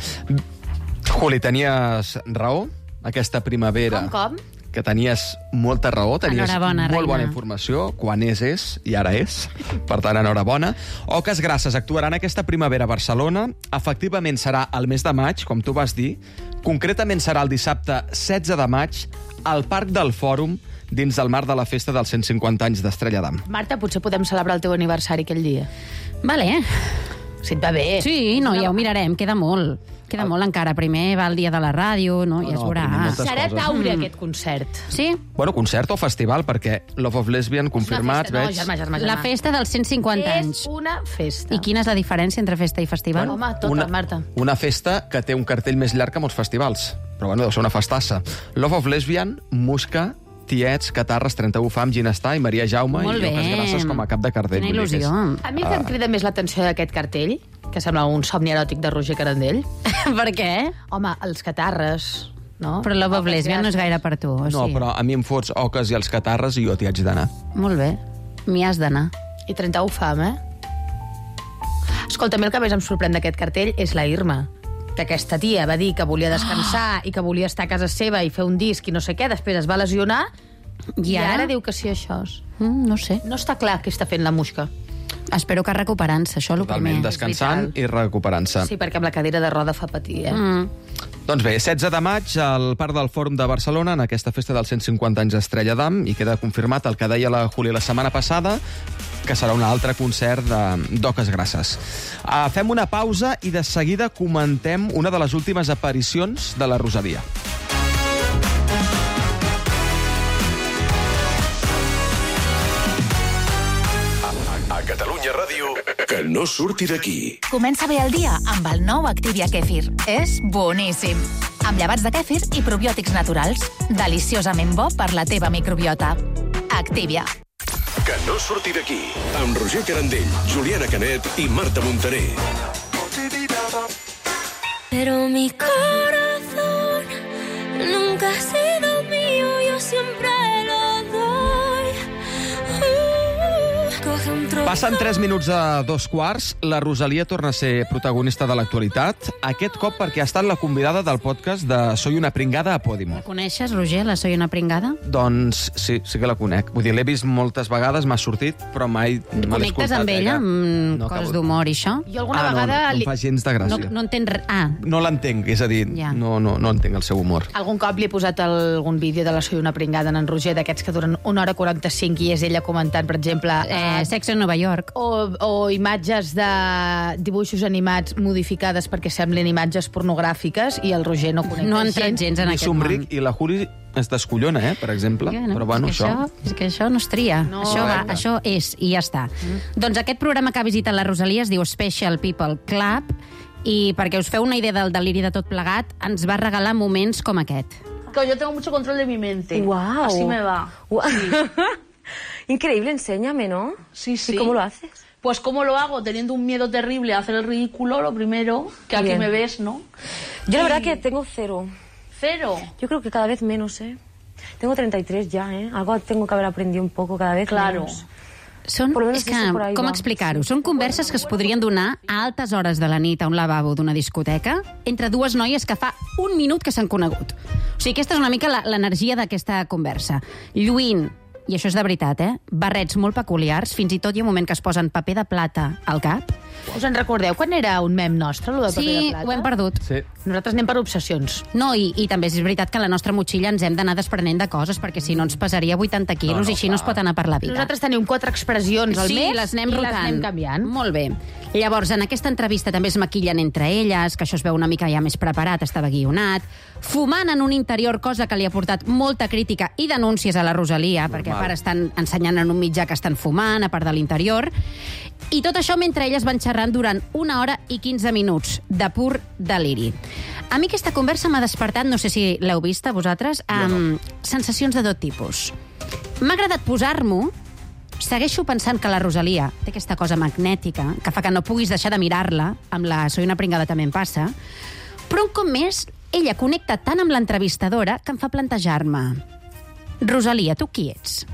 Juli, tenies raó aquesta primavera. Com? Que tenies molta raó, tenies Enhorabona, molt bona reina. informació, quan és, i ara és. Per tant, enhorabona. Oques Grasses actuaran aquesta primavera a Barcelona. Efectivament serà el mes de maig, com tu vas dir. Concretament serà el dissabte 16 de maig al Parc del Fòrum, dins del marc de la festa dels 150 anys d'Estrella d'Am. Marta, potser podem celebrar el teu aniversari aquell dia. Vale. Si et va bé. Sí, no, ja ho mirarem, queda molt. Queda molt encara. Primer va el dia de la ràdio, no? I es veurà. primer moltes Serà coses. taure, aquest concert. Sí? Bueno, concert o festival, perquè Love of Lesbian confirmats, No, veig... germà. La festa dels 150 anys. És una festa. I quina és la diferència entre festa i festival? Home, tota, Marta. Una festa que té un cartell més llarg que molts festivals. Però bueno, deu ser una festassa. Love of Lesbian, Musca, Tiets, Catarres, 31 Fam, Ginestar i Maria Jaume Molt i bé. Oques Grasses com a cap de cartell. Quina Vull dir que il·lusió. A mi el que em crida més l'atenció d'aquest cartell, que sembla un somni eròtic de Roger Carandell... Per què? Home, els catarres, no? Però Love of Lesbian no és gaire per tu, o No, sí? però a mi em fots Oques i els Catarres i jo t'hi haig d'anar. Molt bé. M'hi has d'anar. I 31 Fam, Escolta, a mi el que més em sorprèn d'aquest cartell és la Irma, que aquesta tia va dir que volia descansar i que volia estar a casa seva i fer un disc i no sé què, després es va lesionar i ara diu que sí a això. No sé. No està clar què està fent la Musca. Espero que recuperant-se, això el Totalment, primer. descansant i recuperant-se. Sí, perquè amb la cadira de roda fa patir, Doncs bé, 16 de maig al Parc del Fòrum de Barcelona, en aquesta festa dels 150 anys d'Estrella d'Am, i queda confirmat el que deia la Juli la setmana passada, que serà un altre concert d'Oques Grasses. Fem una pausa i de seguida comentem una de les últimes aparicions de la Rosalia. A Catalunya Ràdio, que no surti d'aquí. Comença bé el dia amb el nou Activia Kefir. És boníssim. Amb llevats de kèfir i probiòtics naturals. Deliciosament bo per la teva microbiota. Activia. Que no surti d'aquí. Amb Roger Carandell, Juliana Canet i Marta Montaner. Pero mi corazón nunca ha sido mío, yo siempre lo doy. Coge un trozo. Passen 3 minuts a 2:15. La Rosalia torna a ser protagonista de l'actualitat. Aquest cop perquè ha estat la convidada del podcast de Soy una pringada a Podimo. La coneixes, Roger, la Soy una pringada? Doncs sí que la conec. Vull dir, l'he vist moltes vegades, m'ha sortit, però mai me l'he Connectes escoltat. amb ella, amb No, coses acabo- d'humor i això? Jo alguna no, vegada... no em fa gens de gràcia. No entens res. No l'entenc, és a dir, Ja. no entenc el seu humor. Algun cop li he posat algun vídeo de la Soy una pringada en Roger, d'aquests que duren 1 hora 45 i és ella comentant, per exemple... Sexe en Nova York. O imatges de dibuixos animats modificades perquè semblin imatges pornogràfiques i el Roger no connecta No ha entrat gens en I aquest món. somric i la Juli es descollona, per exemple. Però bueno, és que això... És que això no es tria. No, Correcte. Això és, i ja està. Doncs aquest programa que ha visitat la Rosalia es diu Special People Club i perquè us feu una idea del deliri de tot plegat, ens va regalar moments com aquest. Que yo tengo mucho control de mi mente. Guau. Así me va. Sí. Increíble, enséñame, ¿no? Sí, sí. ¿Y cómo lo haces? Pues cómo lo hago, teniendo un miedo terrible a hacer el ridículo, lo primero, que aquí Bien. me ves, ¿no? Yo la Y- verdad que tengo 0. ¿Cero? Yo creo que cada vez menos, ¿eh? Tengo 33 ya, ¿eh? Algo tengo que haber aprendido un poco cada vez Claro. menos. Són, Por lo menos és que, eso por ahí com va. explicar-ho? Són converses que es podrien donar a altes hores de la nit a un lavabo d'una discoteca entre dues noies que fa un minut que s'han conegut. O sigui, aquesta és una mica l'energia d'aquesta conversa. Lluint, i això és de veritat, barrets molt peculiars, fins i tot hi ha un moment que es posen paper de plata al cap, Us en recordeu quan era un mem nostre, lo del paper de plata? Sí, ho hem perdut. Sí. Nosaltres anem per obsessions. No, i també és veritat que la nostra motxilla ens hem d'anar desprenent de coses, perquè si no ens pesaria 80 quilos i així no es pot anar per la vida. Nosaltres tenim 4 expressions al mes les anem i rotant. les anem canviant. Molt bé. Llavors, en aquesta entrevista també es maquillen entre elles, que això es veu una mica ja més preparat, estava guionat, fumant en un interior, cosa que li ha portat molta crítica i denúncies a la Rosalia, perquè a part estan ensenyant en un mitjà que estan fumant, a part de l'interior, i tot això mentre elles van xerrant durant 1 hora i 15 minuts, de pur deliri. A mi aquesta conversa m'ha despertat, no sé si l'heu vista vosaltres, amb sensacions de tot tipus. M'ha agradat posar-m'ho. Segueixo pensant que la Rosalia té aquesta cosa magnètica que fa que no puguis deixar de mirar-la, amb la Soy una pringada també em passa, però un cop més ella connecta tant amb l'entrevistadora que em fa plantejar-me: Rosalia, tu qui ets?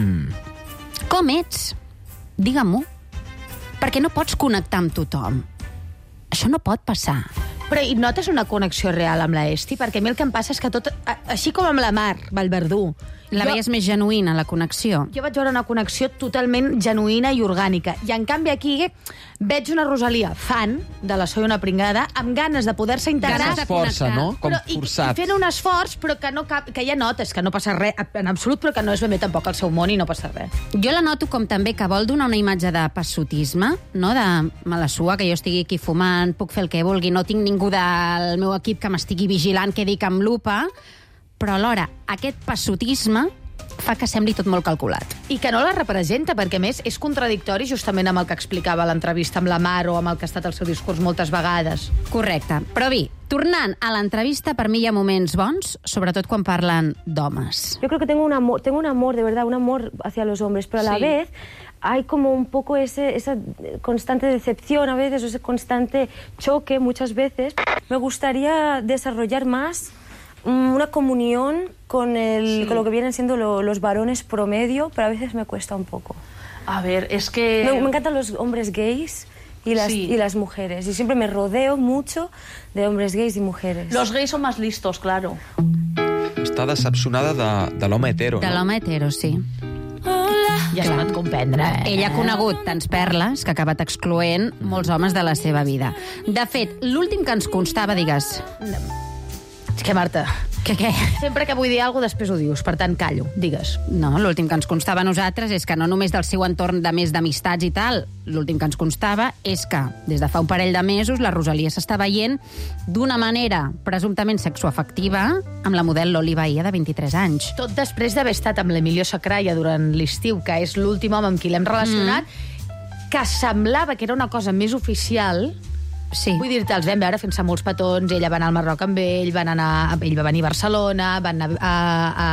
Com ets? Digue-m'ho. Perquè no pots connectar amb tothom. Això no pot passar. Però hi notes una connexió real amb la Esti? Perquè a mi el que em passa és que tot... Així com amb la Mar Vallverdú... La veies més genuïna, la connexió. Jo vaig veure una connexió totalment genuïna i orgànica. I en canvi aquí veig una Rosalia fan de la Soy una pringada, amb ganes de poder-se integrar... Que s'esforça, no? Com forçat. I fent un esforç, però que ja notes que no passa res en absolut, però que no és ben bé tampoc el seu món i no passa res. Jo la noto com també que vol donar una imatge de passotisme, no? De me la sua, que jo estigui aquí fumant, puc fer el que vulgui, no tinc ningú del meu equip que m'estigui vigilant, que dic amb lupa, però alhora aquest passotisme fa que sembli tot molt calculat. I que no la representa, perquè a més és contradictori justament amb el que explicava a l'entrevista amb la Mar o amb el que ha estat el seu discurs moltes vegades. Correcte. Però bé, tornant a l'entrevista, per mi hi ha moments bons, sobretot quan parlen d'homes. Yo creo que tengo un amor, de verdad, un amor hacia los hombres, pero a la vez hay como un poco esa constante decepción a veces, o ese constante choque muchas veces. Me gustaría desarrollar más una comunión con lo que vienen siendo los varones promedio, pero a veces me cuesta un poco. A ver, es que... Me encantan los hombres gays y las mujeres, y siempre me rodeo mucho de hombres gays y mujeres. Los gays son más listos, claro. Està decepcionada de l'home hetero, no? De l'home hetero, sí. Ja es pot comprendre, Ell ha conegut tants perles que ha acabat excloent molts homes de la seva vida. De fet, l'últim que ens constava, digues... És que, Marta... Què? Sempre que vull dir alguna cosa, després ho dius. Per tant, callo. Digues. No, l'últim que ens constava a nosaltres és que no només del seu entorn de més d'amistats i tal, l'últim que ens constava és que des de fa un parell de mesos la Rosalia s'està veient d'una manera presumptament sexoafectiva amb la model Loli Bahía, de 23 anys. Tot després d'haver estat amb l'Emilio Sacraia durant l'estiu, que és l'últim home amb qui l'hem relacionat, que semblava que era una cosa més oficial... Sí. Vull dir-te, els vam veure fent-se molts petons, ella va anar al Marroc amb ell, ell va venir a Barcelona, van anar a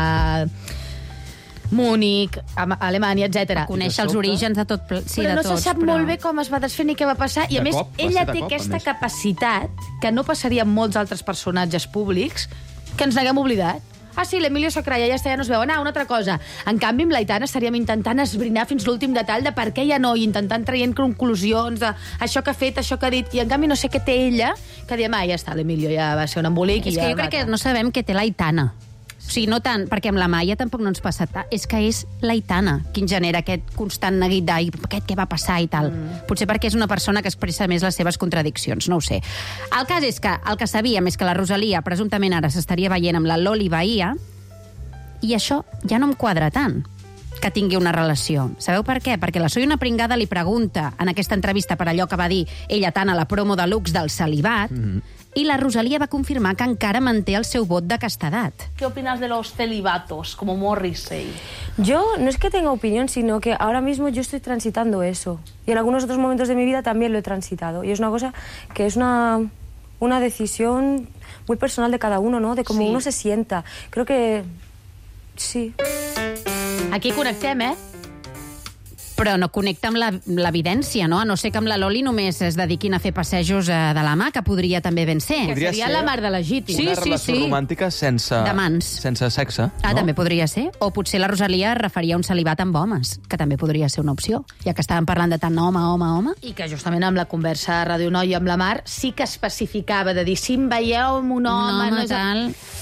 Múnich, a Alemanya, etc. A conèixer els orígens de tot. Sí, però de no se sap molt bé com es va desfent i què va passar. I a més, ella té aquesta capacitat que no passaria amb molts altres personatges públics que ens n'haguem oblidat. Ah, sí, l'Emilio Sacraia ja està, ja no es veu. Una altra cosa. En canvi, amb l'Aitana estaríem intentant esbrinar fins l'últim detall de per què ja no, i intentant traient conclusions de això que ha fet, això que ha dit, i en canvi no sé què té ella, que diem, ja està, l'Emilio ja va ser un embolic. És que jo crec que no sabem què té l'Aitana. O sigui, no tant, perquè amb la Maia tampoc no ens passa tant. És que és l'Aitana qui genera aquest constant neguit aquest què va passar i tal. Potser perquè és una persona que expressa més les seves contradiccions, no ho sé. El cas és que el que sabíem és que la Rosalia presumptament ara s'estaria veient amb la Loli Bahía, i això ja no em quadra tant, que tingui una relació. Sabeu per què? Perquè la Soy una pringada li pregunta en aquesta entrevista per allò que va dir ella tant a la promo de Lux del celibat, i la Rosalia va confirmar que encara manté el seu vot de castedat. ¿Qué opinas de los celibatos, como Morrissey? Yo no es que tenga opinión, sino que ahora mismo yo estoy transitando eso. Y en algunos otros momentos de mi vida también lo he transitado. Y es una cosa que es una decisión muy personal de cada uno, ¿no? De cómo uno se sienta. Creo que... sí. Aquí connectem, Però no connecta amb l'evidència, no? A no ser que amb la Loli només es dediquin a fer passejos de la mà, que podria també ben ser. Que seria la mar de legítim. Una relació romàntica sense... De mans. Sense sexe, no? També podria ser. O potser la Rosalia referia un celibat amb homes, que també podria ser una opció, ja que estàvem parlant de tant home. I que justament amb la conversa a Ràdio Noi amb la Mar sí que especificava de dir, si em veieu amb un home... tal...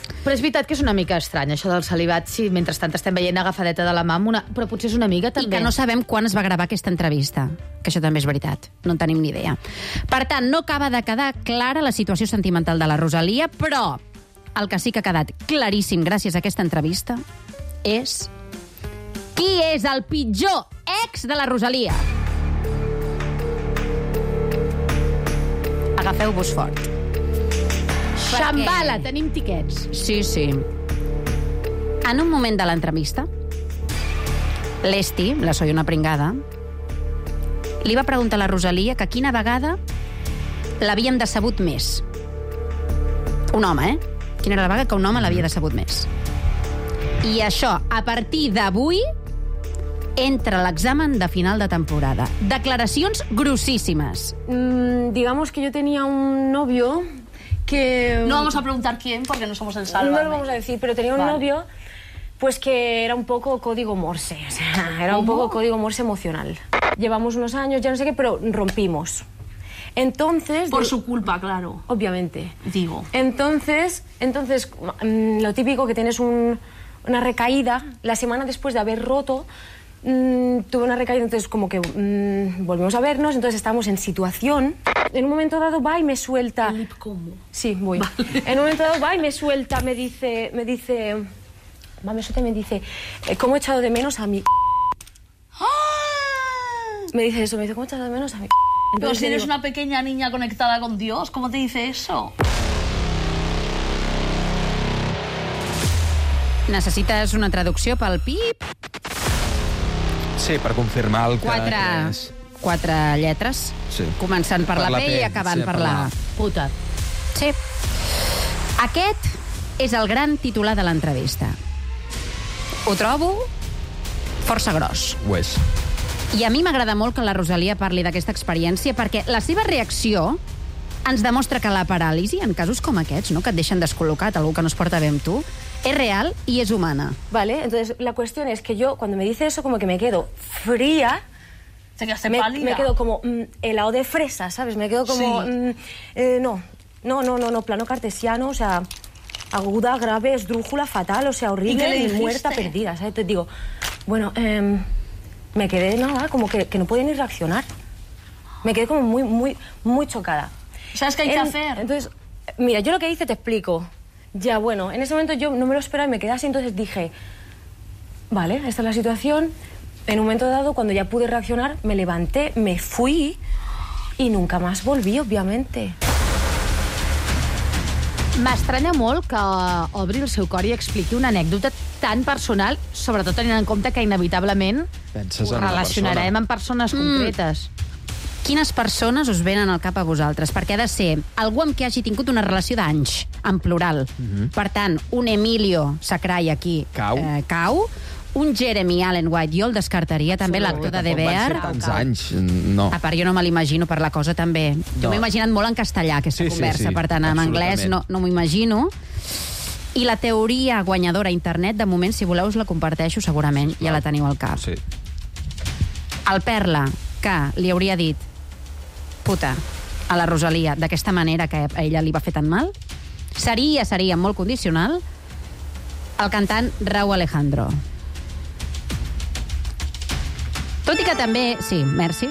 Però és veritat que és una mica estrany, això del celibat. Sí, mentrestant estem veient agafadeta de la mà, però potser és una mica també. I que no sabem quan es va gravar aquesta entrevista, que això també és veritat. No en tenim ni idea. Per tant, no acaba de quedar clara la situació sentimental de la Rosalia, però el que sí que ha quedat claríssim gràcies a aquesta entrevista és qui és el pitjor ex de la Rosalia. Agafeu-vos fort. Xambala, tenim tiquets. Sí, sí. En un moment de l'entrevista, l'Esti, la Soy una pringada, li va preguntar a la Rosalia que quina vegada l'havien decebut més. Un home, Quina era la vegada que un home l'havia decebut més. I això, a partir d'avui, entra l'examen de final de temporada. Declaracions grossíssimes. Digamos que yo tenía un novio que... No vamos a preguntar quién, porque no somos el Sálvame. No lo vamos a decir, pero tenía un novio pues que era un poco código Morse. O sea, era un poco código Morse emocional. Llevamos unos años, ya no sé qué, pero rompimos. Entonces... Por su culpa, claro. Obviamente. Digo. Entonces lo típico que tienes una recaída, la semana después de haber roto, tuve una recaída, entonces como que volvimos a vernos, entonces estábamos en situación. En un momento dado va y me suelta... ¿Cómo? Sí, voy. Vale. En un momento dado va y me suelta, me dice, ¿cómo he echado de menos a mi... Me dice eso, me dice, ¿cómo he echado de menos a mi... Pero si eres una pequeña niña conectada con Dios, ¿cómo te dice eso? Necessites una traducció pel PIP? Sí, per confirmar el que és. Quatre lletres, sí. Començant per la P i acabant per la puta. Sí. Aquest és el gran titular de l'entrevista. Ho trobo força gros. Ho és. I a mi m'agrada molt que la Rosalia parli d'aquesta experiència perquè la seva reacció ens demostra que la paràlisi, en casos com aquests, no, que et deixen descol·locat, algú que no es porta bé amb tu, es real y es humana. Vale, entonces la cuestión es que yo, cuando me dice eso, como que me quedo fría. ¿Te quedaste pálida? Me quedo como helado de fresa, ¿sabes? Me quedo como... Sí. No, plano cartesiano, o sea, aguda, grave, esdrújula, fatal, o sea, horrible, y muerta, perdida, ¿sabes? Entonces digo, bueno, me quedé, nada, como que no podía ni reaccionar. Me quedé como muy chocada. ¿Sabes qué hay que hacer? Entonces, mira, yo lo que hice te explico. Ya, bueno, en ese momento yo no me lo esperaba y me quedé así, entonces dije, vale, esta es la situación. En un momento dado, cuando ya pude reaccionar, me levanté, me fui y nunca más volví, obviamente. M'estranya molt que obri el seu cor i expliqui una anècdota tan personal, sobretot tenint en compte que inevitablement ho relacionarem amb persones concretes. Quines persones us venen al cap a vosaltres? Perquè ha de ser algú amb qui hagi tingut una relació d'anys, en plural. Per tant, un Emilio Sacrai aquí cau, un Jeremy Allen White, jo el descartaria, també l'actor de The Bear. Van ser tants anys, no. A part, jo no me l'imagino per la cosa, també. Jo m'he imaginat molt en castellà, aquesta conversa, per tant, en anglès no m'ho imagino. I la teoria guanyadora a internet, de moment, si voleu, us la comparteixo, segurament, ja la teniu al cap. Sí. El Perla, que li hauria dit puta a la Rosalia d'aquesta manera que a ella li va fer tan mal, seria molt condicional el cantant Rauw Alejandro. Tot i que també... Sí, merci.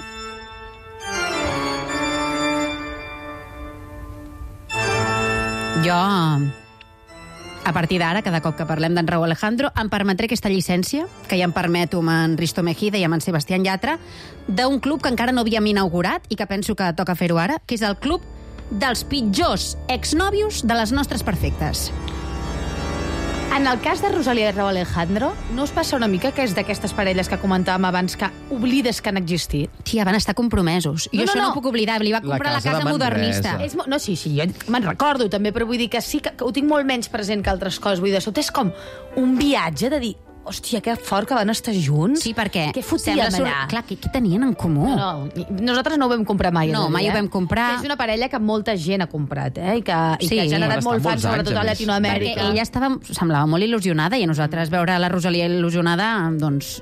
Jo, a partir d'ara, cada cop que parlem d'en Rauw Alejandro, em permetré aquesta llicència, que ja em permeto amb en Risto Mejide i amb en Sebastián Yatra, d'un club que encara no havíem inaugurat i que penso que toca fer-ho ara, que és el club dels pitjors exnòvios de les nostres perfectes. En el cas de Rosalia i Rauw Alejandro, no us passa una mica que és d'aquestes parelles que comentàvem abans que oblides que han existit? Tia, van estar compromesos. Jo això no ho puc oblidar. Li va comprar la casa modernista. No, sí, jo me'n recordo també, però vull dir que sí que ho tinc molt menys present que altres coses. Vull dir, de sota és com un viatge de dir, hòstia, que fort que van estar junts. Sí, perquè... Què fotíem allà? Clar, què tenien en comú? No, nosaltres no ho vam comprar mai. No, mai ho vam comprar. És una parella que molta gent ha comprat, i que ha generat molt fans, sobretot a Llatinoamèrica. Perquè ella semblava molt il·lusionada i a nosaltres veure la Rosalia il·lusionada, doncs,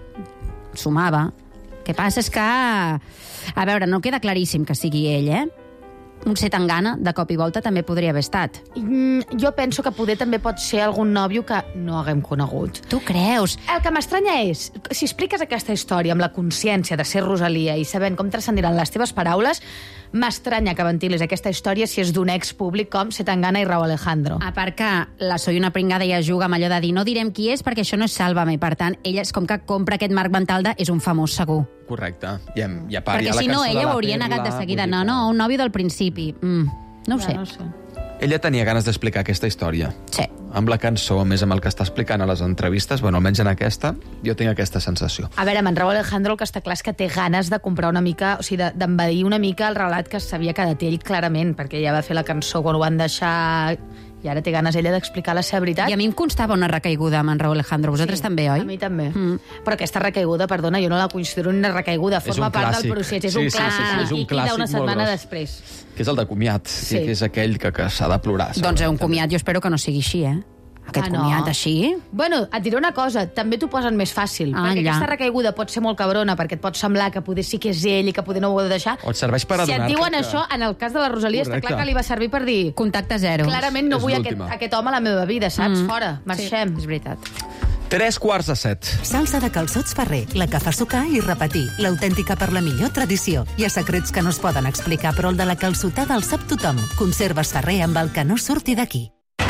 sumava. El que passa és que... A veure, no queda claríssim que sigui ell, un Zetangana, de cop i volta, també podria haver estat. Jo penso que poder també pot ser algun nòvio que no haguem conegut. Tu creus? El que m'estranya és, si expliques aquesta història amb la consciència de ser Rosalia i sabent com transcendiran les teves paraules, m'estranya que ventilis aquesta història si és d'un ex públic com Zetangana i Raúl Alejandro. A part que la Soy una pringada ja juga amb allò de dir no direm qui és perquè això no és Sálvame. Per tant, ella és com que compra aquest marc mental de és un famós segur. Correcte. I a part, perquè si no, ella ho hauria negat de seguida. No, un nòvio del principi. No ho sé. Ella tenia ganes d'explicar aquesta història. Sí. Amb la cançó, a més amb el que està explicant a les entrevistes, bueno, almenys en aquesta, jo tinc aquesta sensació. A veure, amb en Raúl Alejandro el que està clar és que té ganes de comprar una mica, o sigui, d'envair una mica el relat que s'havia quedat ell clarament, perquè ja va fer la cançó quan ho van deixar i ara té ganes ella d'explicar la seva veritat. I a mi em constava una recaiguda amb en Raúl Alejandro. Vosaltres també, oi? A mi també. Però aquesta recaiguda, perdona, jo no la considero una recaiguda, forma part del procés. És un clàssic. És un clàssic una setmana després. Que és el de comiat, que és aquell que s'ha de plorar. Doncs un comiat, jo espero que no sigui així, Aquest comiat així? Bueno, et diré una cosa, també t'ho posen més fàcil, perquè aquesta recaiguda pot ser molt cabrona, perquè et pot semblar que poder sí que és ell i que poder no ho ha de deixar. O et serveix per adonar-te. Si et diuen això, en el cas de la Rosalia, està clar que li va servir per dir... Contacte zero. Clarament no vull aquest home a la meva vida, saps? Fora, marxem. És veritat. 3:45. Salsa de calçots Ferrer, la que fa sucar i repetir. L'autèntica per la millor tradició. Hi ha secrets que no es poden explicar, però el de la calçotada el sap tothom. Conserves Ferrer amb el que no surti d'aquí.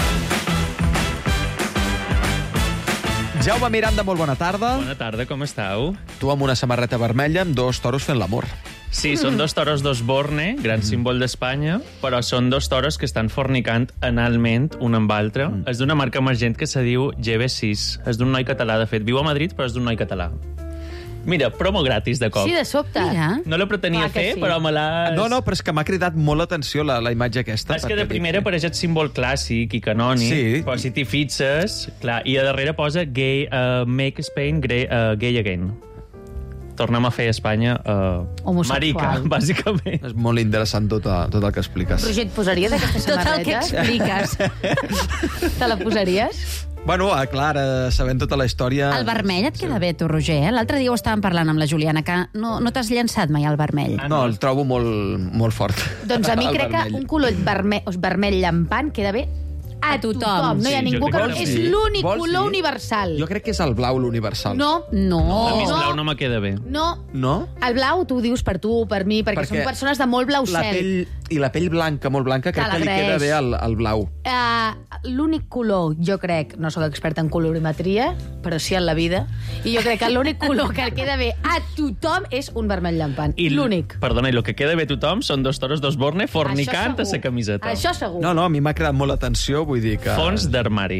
Jaume Miranda, molt bona tarda. Bona tarda, com esteu? Tu amb una samarreta vermella amb 2 toros fent l'amor. Sí, són 2 toros d'Osborne, gran símbol d'Espanya, però són 2 toros que estan fornicant analment un amb l'altre. És d'una marca emergent que se diu GB6. És d'un noi català, de fet. Viu a Madrid, però és d'un noi català. Mira, promo gratis de cop. Sí, de sobte. No la pretenia fer, però me l'ha... No, però és que m'ha cridat molt l'atenció la imatge aquesta. És que de primera apareix el símbol clàssic i canònic, però si t'hi fixes, clar, i a darrere posa gay, make Spain gay again. Tornem a fer a Espanya marica, bàsicament. És molt interessant tot el que expliques. Roger, et posaries aquesta samarreta? Tot el que expliques. Te la posaries? Bueno, clar, sabent tota la història... El vermell et queda bé, tu, Roger. L'altre dia ho estàvem parlant amb la Juliana, que no t'has llançat mai al vermell. No, el trobo molt fort. Doncs a mi crec que un color vermell llampant queda bé a tothom. No hi ha ningú que... És l'únic color universal. Jo crec que és el blau l'universal. No. A mi el blau no me queda bé. No. No? El blau tu ho dius per tu, per mi, perquè som persones de molt blau cel. I la pell blanca, molt blanca, crec que li queda bé al blau. L'únic color, jo crec, no sóc experta en colorimetria, però sí en la vida, i jo crec que l'únic color que queda bé a tothom és un vermell llampant. L'únic. Perdona, i el que queda bé a tothom són 2 toros d'Osborne fornicant a la camiseta. Això segur. No, a mi m'ha cridat molt l'atenció, vull dir que... Fons d'armari.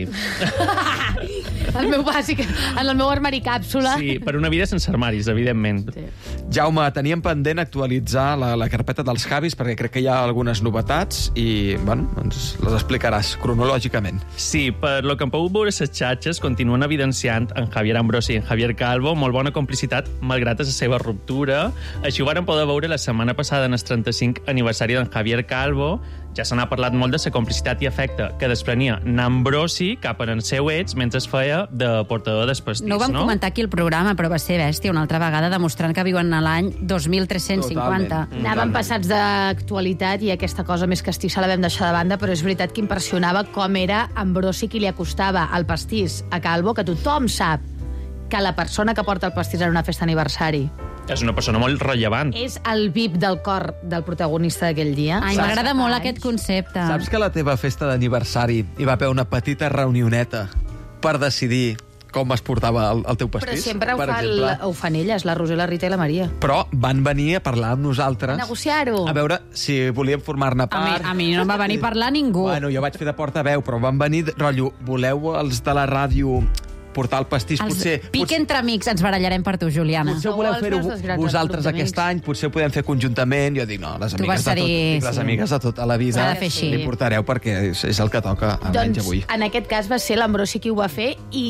El meu bàsic, en el meu armari càpsula. Sí, per una vida sense armaris, evidentment. Sí. Jaume, teníem pendent actualitzar la carpeta dels Javis, perquè crec que hi ha algunes novetats i, bueno, ens les explicaràs cronològicament. Sí, per lo que hem pogut veure les xatxes, continuen evidenciant en Javier Ambrosi i en Javier Calvo molt bona complicitat, malgrat la seva ruptura. Així ho vàrem poder veure la setmana passada en el 35 aniversari d'en Javier Calvo. Ja se n'ha parlat molt de la complicitat i afecte que desprenia n'Ambrosi cap en el seu ex mentre es feia de portador dels pastís, no? Ho vam comentar aquí al programa, però va ser bèstia una altra vegada demostrant que viuen a l'any 2350. Anàvem passats d'actualitat i aquesta cosa més castissa la vam deixar de banda, però és veritat que impressionava com era Ambrosi qui li acostava el pastís a Calvo, que tothom sap que la persona que porta el pastís en una festa aniversari és una persona molt rellevant. És el VIP del cor del protagonista d'aquell dia. Ai, m'agrada molt aquest concepte. Saps que a la teva festa d'aniversari hi va haver una petita reunioneta per decidir com es portava el teu pastís? Però sempre ho fan elles, la Roser, la Rita i la Maria. Però van venir a parlar amb nosaltres. A negociar-ho. A veure si volíem formar-ne part. A mi no em va venir a parlar ningú. Bueno, jo vaig fer de portaveu, però van venir, rotllo, voleu els de la ràdio portar el pastís, Pic entre amics, ens barallarem per tu, Juliana. Potser ho voleu fer vosaltres aquest any, potser ho podem fer conjuntament. Jo dic, no, les amigues de tota la vida li portareu perquè és el que toca almenys avui. En aquest cas va ser l'Ambrosi qui ho va fer i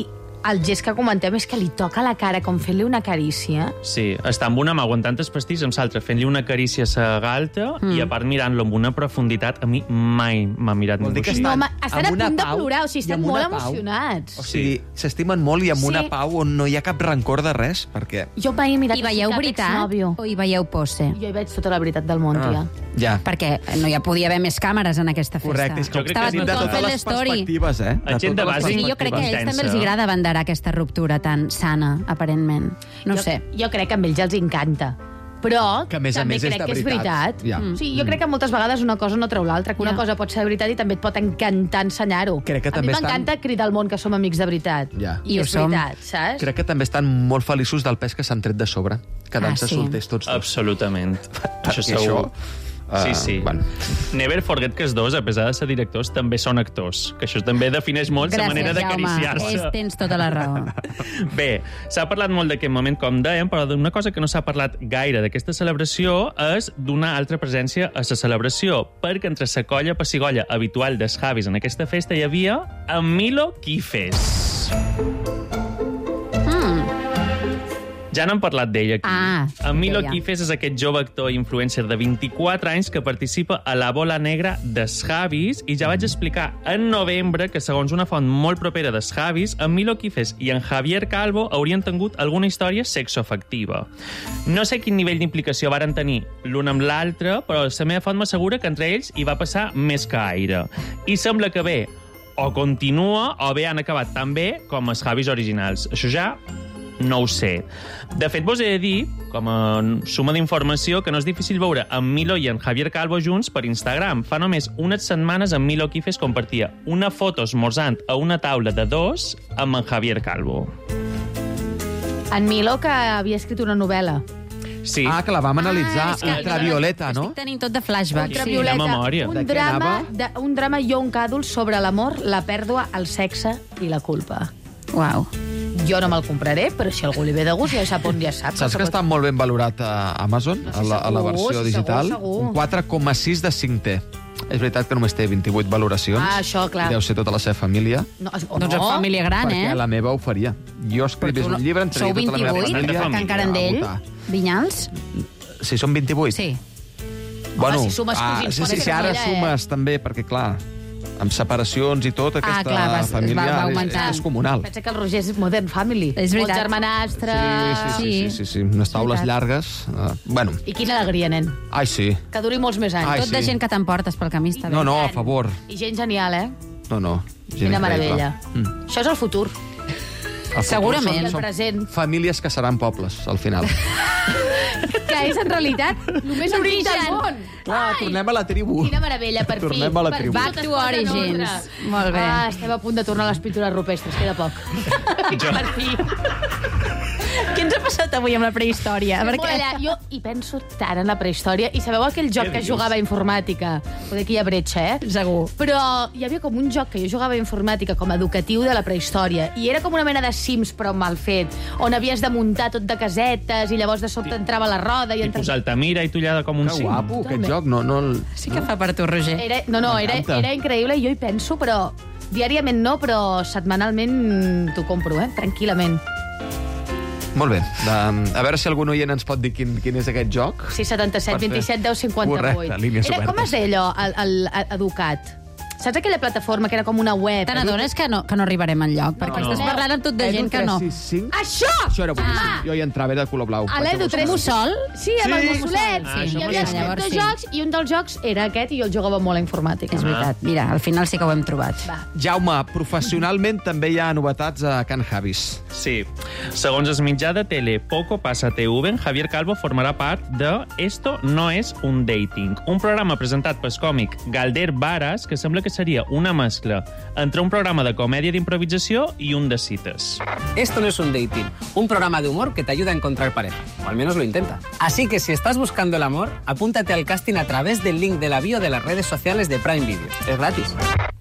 el gest que comentem és que li toca la cara com fent-li una carícia. Sí, està amb una mà aguantant els pastís, amb l'altra fent-li una carícia a la galta i a part mirant-lo amb una profunditat. A mi mai m'ha mirat ningú així. No, estan a punt de plorar, o sigui, estan molt emocionats. O sigui, s'estimen molt i amb una pau on no hi ha cap rancor de res, perquè... Jo mai he mirat... I veieu veritat o hi veieu pose? Jo hi veig tota la veritat del món, tia. Ja. Perquè no hi podia haver més càmeres en aquesta festa. Correcte, és que estava de totes les perspectives, eh? Gent de base. Jo crec que a ells també els agrada abanderar aquesta ruptura tan sana, aparentment. No sé. Jo crec que a ells els encanta. Però que, a més també a més, crec que és veritat. Ja. Sí, jo crec que moltes vegades una cosa no treu l'altra, que una cosa pot ser de veritat i també et pot encantar ensenyar-ho. A mi m'encanta cridar al món que som amics de veritat. Ja. I és veritat, saps? Crec que també estan molt feliços del pes que s'han tret de sobre, quedant-se solters tots dos. Absolutament. Això segur. Sí. Bueno. Never forget que els dos, a pesar de ser directors, també són actors, que això també defineix molt la manera d'acariciar-se. Gràcies, tens tota la raó. Bé, s'ha parlat molt d'aquest moment, com dèiem, però d'una cosa que no s'ha parlat gaire d'aquesta celebració és d'una altra presència a la celebració, perquè entre la colla pessigolla habitual dels Javis en aquesta festa hi havia en Milo Quifes. Ja n'hem parlat d'ell aquí. En Milo Quifes és aquest jove actor i influencer de 24 anys que participa a la bola negra dels Javis i ja vaig explicar en novembre que, segons una font molt propera dels Javis, en Milo Quifes i en Javier Calvo haurien tingut alguna història sexoafectiva. No sé quin nivell d'implicació varen tenir l'un amb l'altre, però la meva font m'assegura que entre ells hi va passar més que aire. I sembla que bé, o continua o bé han acabat tan bé com els Javis originals. Això ja no ho sé. De fet, vos he de dir, com a suma d'informació, que no és difícil veure en Milo i en Javier Calvo junts per Instagram. Fa només unes setmanes en Milo Quifes compartia una foto esmorzant a una taula de dos amb en Javier Calvo. En Milo, que havia escrit una novel·la. Sí. Que la vam analitzar. Ultravioleta, no? Estic tenint tot de flashback. Ultravioleta, un drama young adult sobre l'amor, la pèrdua, el sexe i la culpa. Uau. Jo no me'l compraré, però si algú li ve de gust ja sap on ja sap. Saps que està molt ben valorat a Amazon, a la versió digital? Segur. Un 4,6 de 5 té. És veritat que només té 28 valoracions. Això, clar. I deu ser tota la seva família. Doncs és família gran, Perquè la meva ho faria. Jo escrivís un llibre, entregués tota la meva família. Sou 28, que encara en d'ell? Vinyals? Si són 28? Sí. Bueno, si sumes cosins, si ara sumes també, perquè clar, amb separacions i tot, aquesta família és comunal. Pensa que el Roger és Modern Family. És veritat. Molt germanastre. Sí. Unes taules llargues. Bueno. I quina alegria, nen. Ai, sí. Que duri molts més anys. Tot de gent que t'emportes pel camí està bé. No, a favor. I gent genial, eh? No. Quina meravella. Això és el futur. Segurament. El present. Famílies que seran pobles, al final. Que és, en realitat, només l'origen del món. Clar, tornem a la tribu. Quina meravella, per fi. Tornem a la tribu. Back to origins. Molt bé. Estem a punt de tornar a les pintures rupestres, queda poc. Per fi. Què ens ha passat avui amb la prehistòria? Jo hi penso tant en la prehistòria. I sabeu aquell joc que jugava a informàtica? Poder que hi ha bretxa, Segur. Però hi havia com un joc que jo jugava a informàtica com a educatiu de la prehistòria. I era com una mena de Sims, però mal fet. On havies de muntar tot de casetes i llavors de sobte entrava la roda. I posar Altamira i tullada com un sim. Que guapo, aquest joc. Sí que fa per tu, Roger. Era increïble i jo hi penso, però diàriament no, però setmanalment t'ho compro, tranquil·lament. Molt bé. A veure si algun oient ens pot dir quin és aquest joc. Sí, 77 27 10 58. Correcte, línies obertes. Com es deia allò, Educat? Saps aquella plataforma que era com una web? Te n'adones que no arribarem enlloc, perquè estàs parlant amb tot de gent que no. Això! Això era boníssim. Jo hi entrava, era de color blau. A l'Edu 3. Mussol? Sí, amb el mussolet. Sí, hi havia dos jocs i un dels jocs era aquest i jo el jugava molt a informàtica. És veritat. Mira, al final sí que ho hem trobat. Jaume, professionalment també hi ha novetats a Can Javis. Sí. Segons el mitjà de tele Poco Pasa TV, Javier Calvo formarà part de Esto no es un dating, un programa presentat pel còmic Galder Varas, que sembla que seria una mescla entre un programa de comèdia d'improvisació i un de cites. Esto no es un dating, un programa de humor que te ayuda a encontrar pareja, o al menos lo intenta. Así que si estás buscando el amor, apúntate al casting a través del link de la bio de las redes sociales de Prime Video. Es gratis.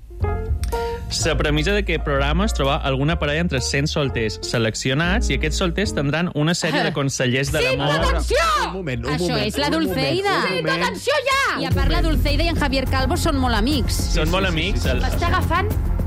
La premissa d'aquest programa és trobar alguna parella entre 100 solters seleccionats i aquests solters tindran una sèrie de consellers de l'amor. Atenció! Un moment. Això és la Dulceida. Atenció ja! I a part la Dulceida i en Javier Calvo són molt amics. Són molt amics. M'està agafant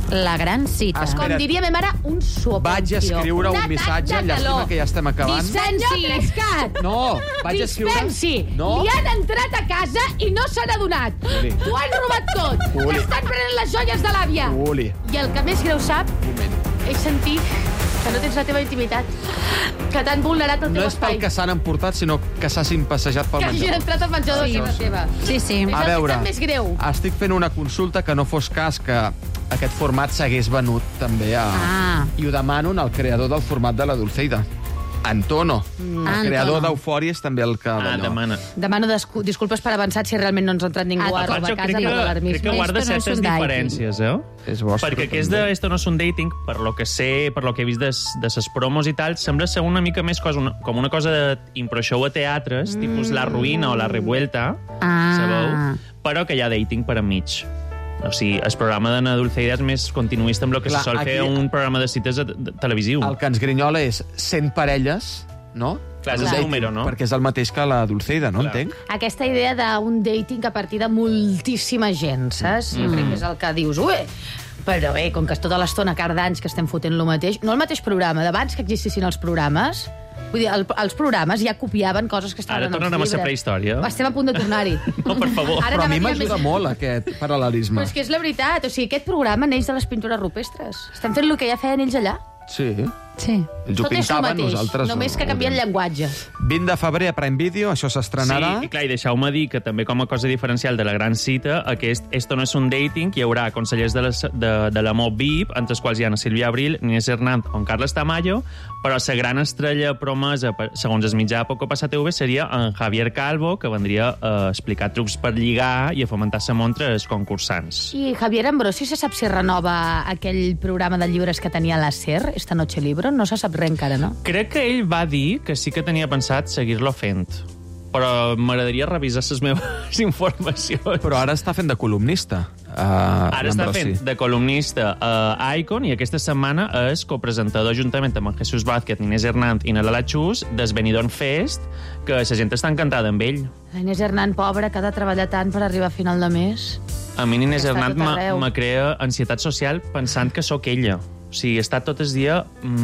La gran cita. Com diria ma mare, un sopor. Vaig escriure un missatge, llàstima que ja estem acabant. Senyor Trescat! No, vaig escriure... Dispensi! No. Li han entrat a casa i no se n'ha adonat. Uli. Ho han robat tot. Uli. Estan prenent les joies de l'àvia. Uli. I el que més greu sap és sentir que no tens la teva intimitat, que t'han vulnerat el teu No és pel espai. que s'han emportat, sinó que s'hagin passejat pel Que hagin menjador. entrat al menjador de casa teva. Sí, sí. És A el veure, que sap més greu. estic fent una consulta que no fos cas que aquest format s'hagués venut també a... I ho demano al creador del format de la Dulceida. Antono. El creador d'Eufòria és també el que... Demano disculpes per avançat si realment no ens ha entrat ningú a robar a casa per l'alarmisme. Crec que guarda certes diferències, És vostre, perquè aquest de Esto no és un dating, per lo que sé, per lo que he vist de ses promos i tal, sembla ser una mica més com una cosa d'impro-show a teatres, tipus La Ruïna o La Revuelta, sabeu? Però que hi ha dating per enmig. O sigui, el programa de Na Dulceida és més continuista amb el que se sol fer un programa de cites televisiu. El que ens grinyola és 100 parelles, no? Clar, és el número, no? Perquè és el mateix que la Dulceida, no entenc? Aquesta idea d'un dating a partir de moltíssima gent, saps? Jo crec que és el que dius, però bé, com que és tota l'estona d'anys que estem fotent lo mateix, no el mateix programa, d'abans que existissin els programes, vull dir, els programes ja copiaven coses que estaven Ara als llibres. tornarem a ser prehistòria. Estem a punt de tornar-hi. No, per favor. Però a mi m'ajuda molt aquest paral·lelisme. Però és que és la veritat, o sigui, aquest programa neix de les pintures rupestres. Estem fent el que ja feien ells allà. Sí. Sí. Ells ho Tot és el pintaven, mateix, nosaltres... només que canvia el llenguatge. 20 de febrer a Prime Video, això s'estrenarà. Sí, i clar, i deixeu-me dir que també com a cosa diferencial de la gran cita, aquest Esto no és un dating, hi haurà consellers de l'amor VIP, entre els quals hi ha Sílvia Abril, Inés Hernández o Carles Tamayo, però la gran estrella promesa, segons el mitjà Poco Pasa TV, seria en Javier Calvo, que vendria a explicar trucs per lligar i a fomentar l'amor entre els concursants. I Javier Ambrosi se sap si renova aquell programa de llibres que tenia la SER, Esta noche libro? No se sap res encara, no? Crec que ell va dir que sí que tenia pensat seguir-lo fent, però m'agradaria revisar les meves informacions. Però ara està fent de columnista. Ara està fent de columnista a Icon i aquesta setmana és copresentador juntament amb en Jesús Vázquez, Inés Hernández i Nalala Chus des Benidorm Fest, que la gent està encantada amb ell. La Inés Hernández, pobra, que ha de treballar tant per arribar a final de mes. A mi Inés Està Hernández tot arreu. me crea ansietat social pensant que sóc ella. O sigui, està tot el dia...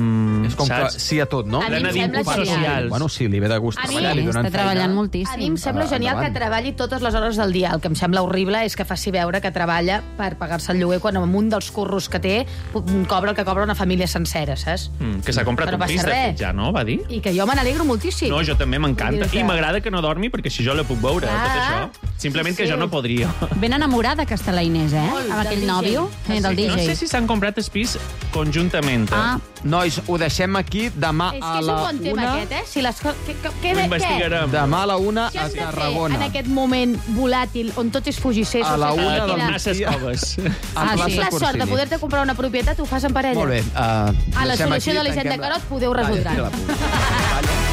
És com saps? que sí a tot, no? A mi em sembla genial. Bueno, sí, li ve de gust A mi treballar, li donen està treballant feina. moltíssim. A mi em sembla genial que treballi totes les hores del dia. El que em sembla horrible és que faci veure que treballa per pagar-se el lloguer quan amb un dels curros que té cobra el que cobra una família sencera, saps? Que s'ha comprat Però un passa pis, de res. fet, ja, no? Va dir? I que jo me n'alegro moltíssim. No, jo també m'encanta. Vull dir I que- m'agrada que no dormi perquè així jo la puc veure, Clar. tot això. Simplement Sí, que sí. jo no podria. Ben enamorada que està la Inés, Molt, amb aquell del nòvio, DJ. del DJ. No sé si s'han comprat el pis conjuntament. Nois, ho deixem aquí demà És a que és un la bon tema, 1. aquest, eh? Si les què, Ho investigarem. Demà a la 1 Què a hem de fer Tarragona. en aquest moment volàtil on tot és fugisser? A la 1 del Tornar a ses coves. Si tens la sort de poder-te comprar una propietat, ho fas en parella. Molt bé. A la deixem solució aquí, de l'Hisenda tanquem la- Carot podeu resoldre. Calla, tira la punta.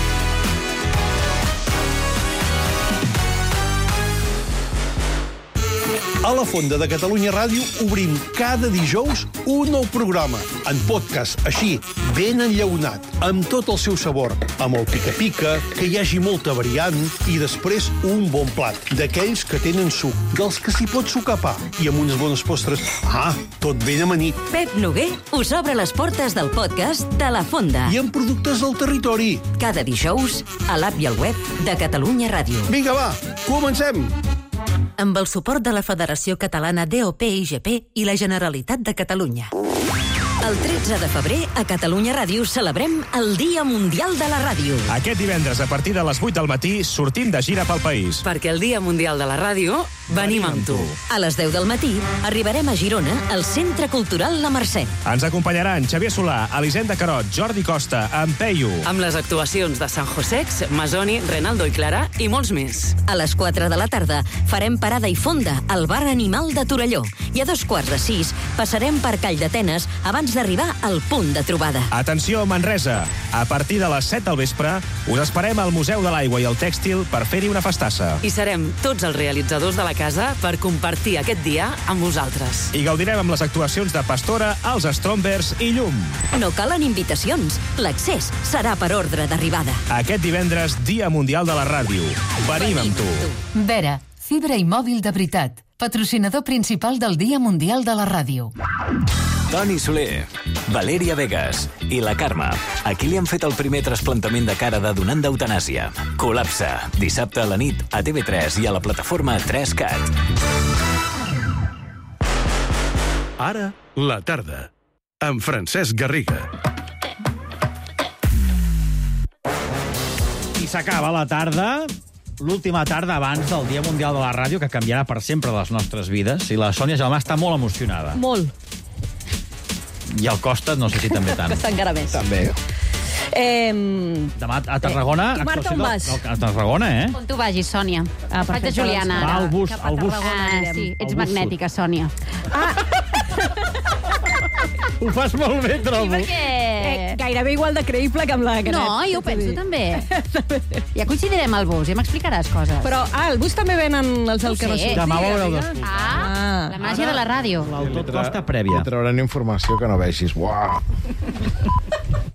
A la Fonda de Catalunya Ràdio obrim cada dijous un nou programa, en podcast, així, ben enllaunat, amb tot el seu sabor, amb el pica-pica, que hi hagi molta variant, i després un bon plat, d'aquells que tenen suc, dels que s'hi pot sucar pa, i amb unes bones postres. Tot ben amanit. Pep Noguer us obre les portes del podcast de La Fonda. I amb productes del territori. Cada dijous, a l'app i al web de Catalunya Ràdio. Vinga, va, comencem! Amb el suport de la Federació Catalana DOP-IGP i la Generalitat de Catalunya. El 13 de febrer, a Catalunya Ràdio, celebrem el Dia Mundial de la Ràdio. Aquest divendres, a partir de les 8 del matí, sortim de gira pel país. Perquè el Dia Mundial de la Ràdio venim amb tu. A les 10 del matí arribarem a Girona, al Centre Cultural La Mercè. Ens acompanyaran Xavier Solà, Elisenda Carot, Jordi Costa, en Peyu. Amb les actuacions de San Josex, Masoni, Renaldo i Clara i molts més. A les 4 de la tarda farem parada i fonda al Bar Animal de Torelló. I a 5:45 passarem per Call d'Atenes abans d'arribar al punt de trobada. Atenció, Manresa! A partir de les 7 del vespre, us esperem al Museu de l'Aigua i el Tèxtil per fer-hi una festassa. I serem tots els realitzadors de la casa per compartir aquest dia amb vosaltres. I gaudirem amb les actuacions de Pastora, els Strombers i Llum. No calen invitacions. L'accés serà per ordre d'arribada. Aquest divendres, Dia Mundial de la Ràdio. Venim amb tu. Vera, fibra i mòbil de veritat. Patrocinador principal del Dia Mundial de la Ràdio. Toni Soler, Valèria Vegas i la Carme. A qui li han fet el primer trasplantament de cara de donant d'eutanàsia? Col·lapse. Dissabte a la nit a TV3 i a la plataforma 3Cat. Ara, la tarda. Amb Francesc Garriga. I s'acaba la tarda, l'última tarda abans del Dia Mundial de la Ràdio, que canviarà per sempre les nostres vides. I la Sònia Gelmà està molt emocionada. Molt. I el Costa, no sé si també tant. Costa encara més. També. Demà a Tarragona... Tu, Marta, on vas? A Tarragona, On tu vagis, Sònia? Vaig a Juliana. Va al bus. Sí, ets magnètica, Sònia. Ho fas molt bé, trobo. Sí, perquè... Gairebé igual de creïble que amb la Canet. No, jo ho penso també. Ja coincidirem al bus, ja m'explicaràs coses. Però, al bus també venen els del que no sortia. Demà ho haureu d'escoltar. La màgia de la ràdio. Tot costa prèvia. Traurem informació que no vegis. Uau!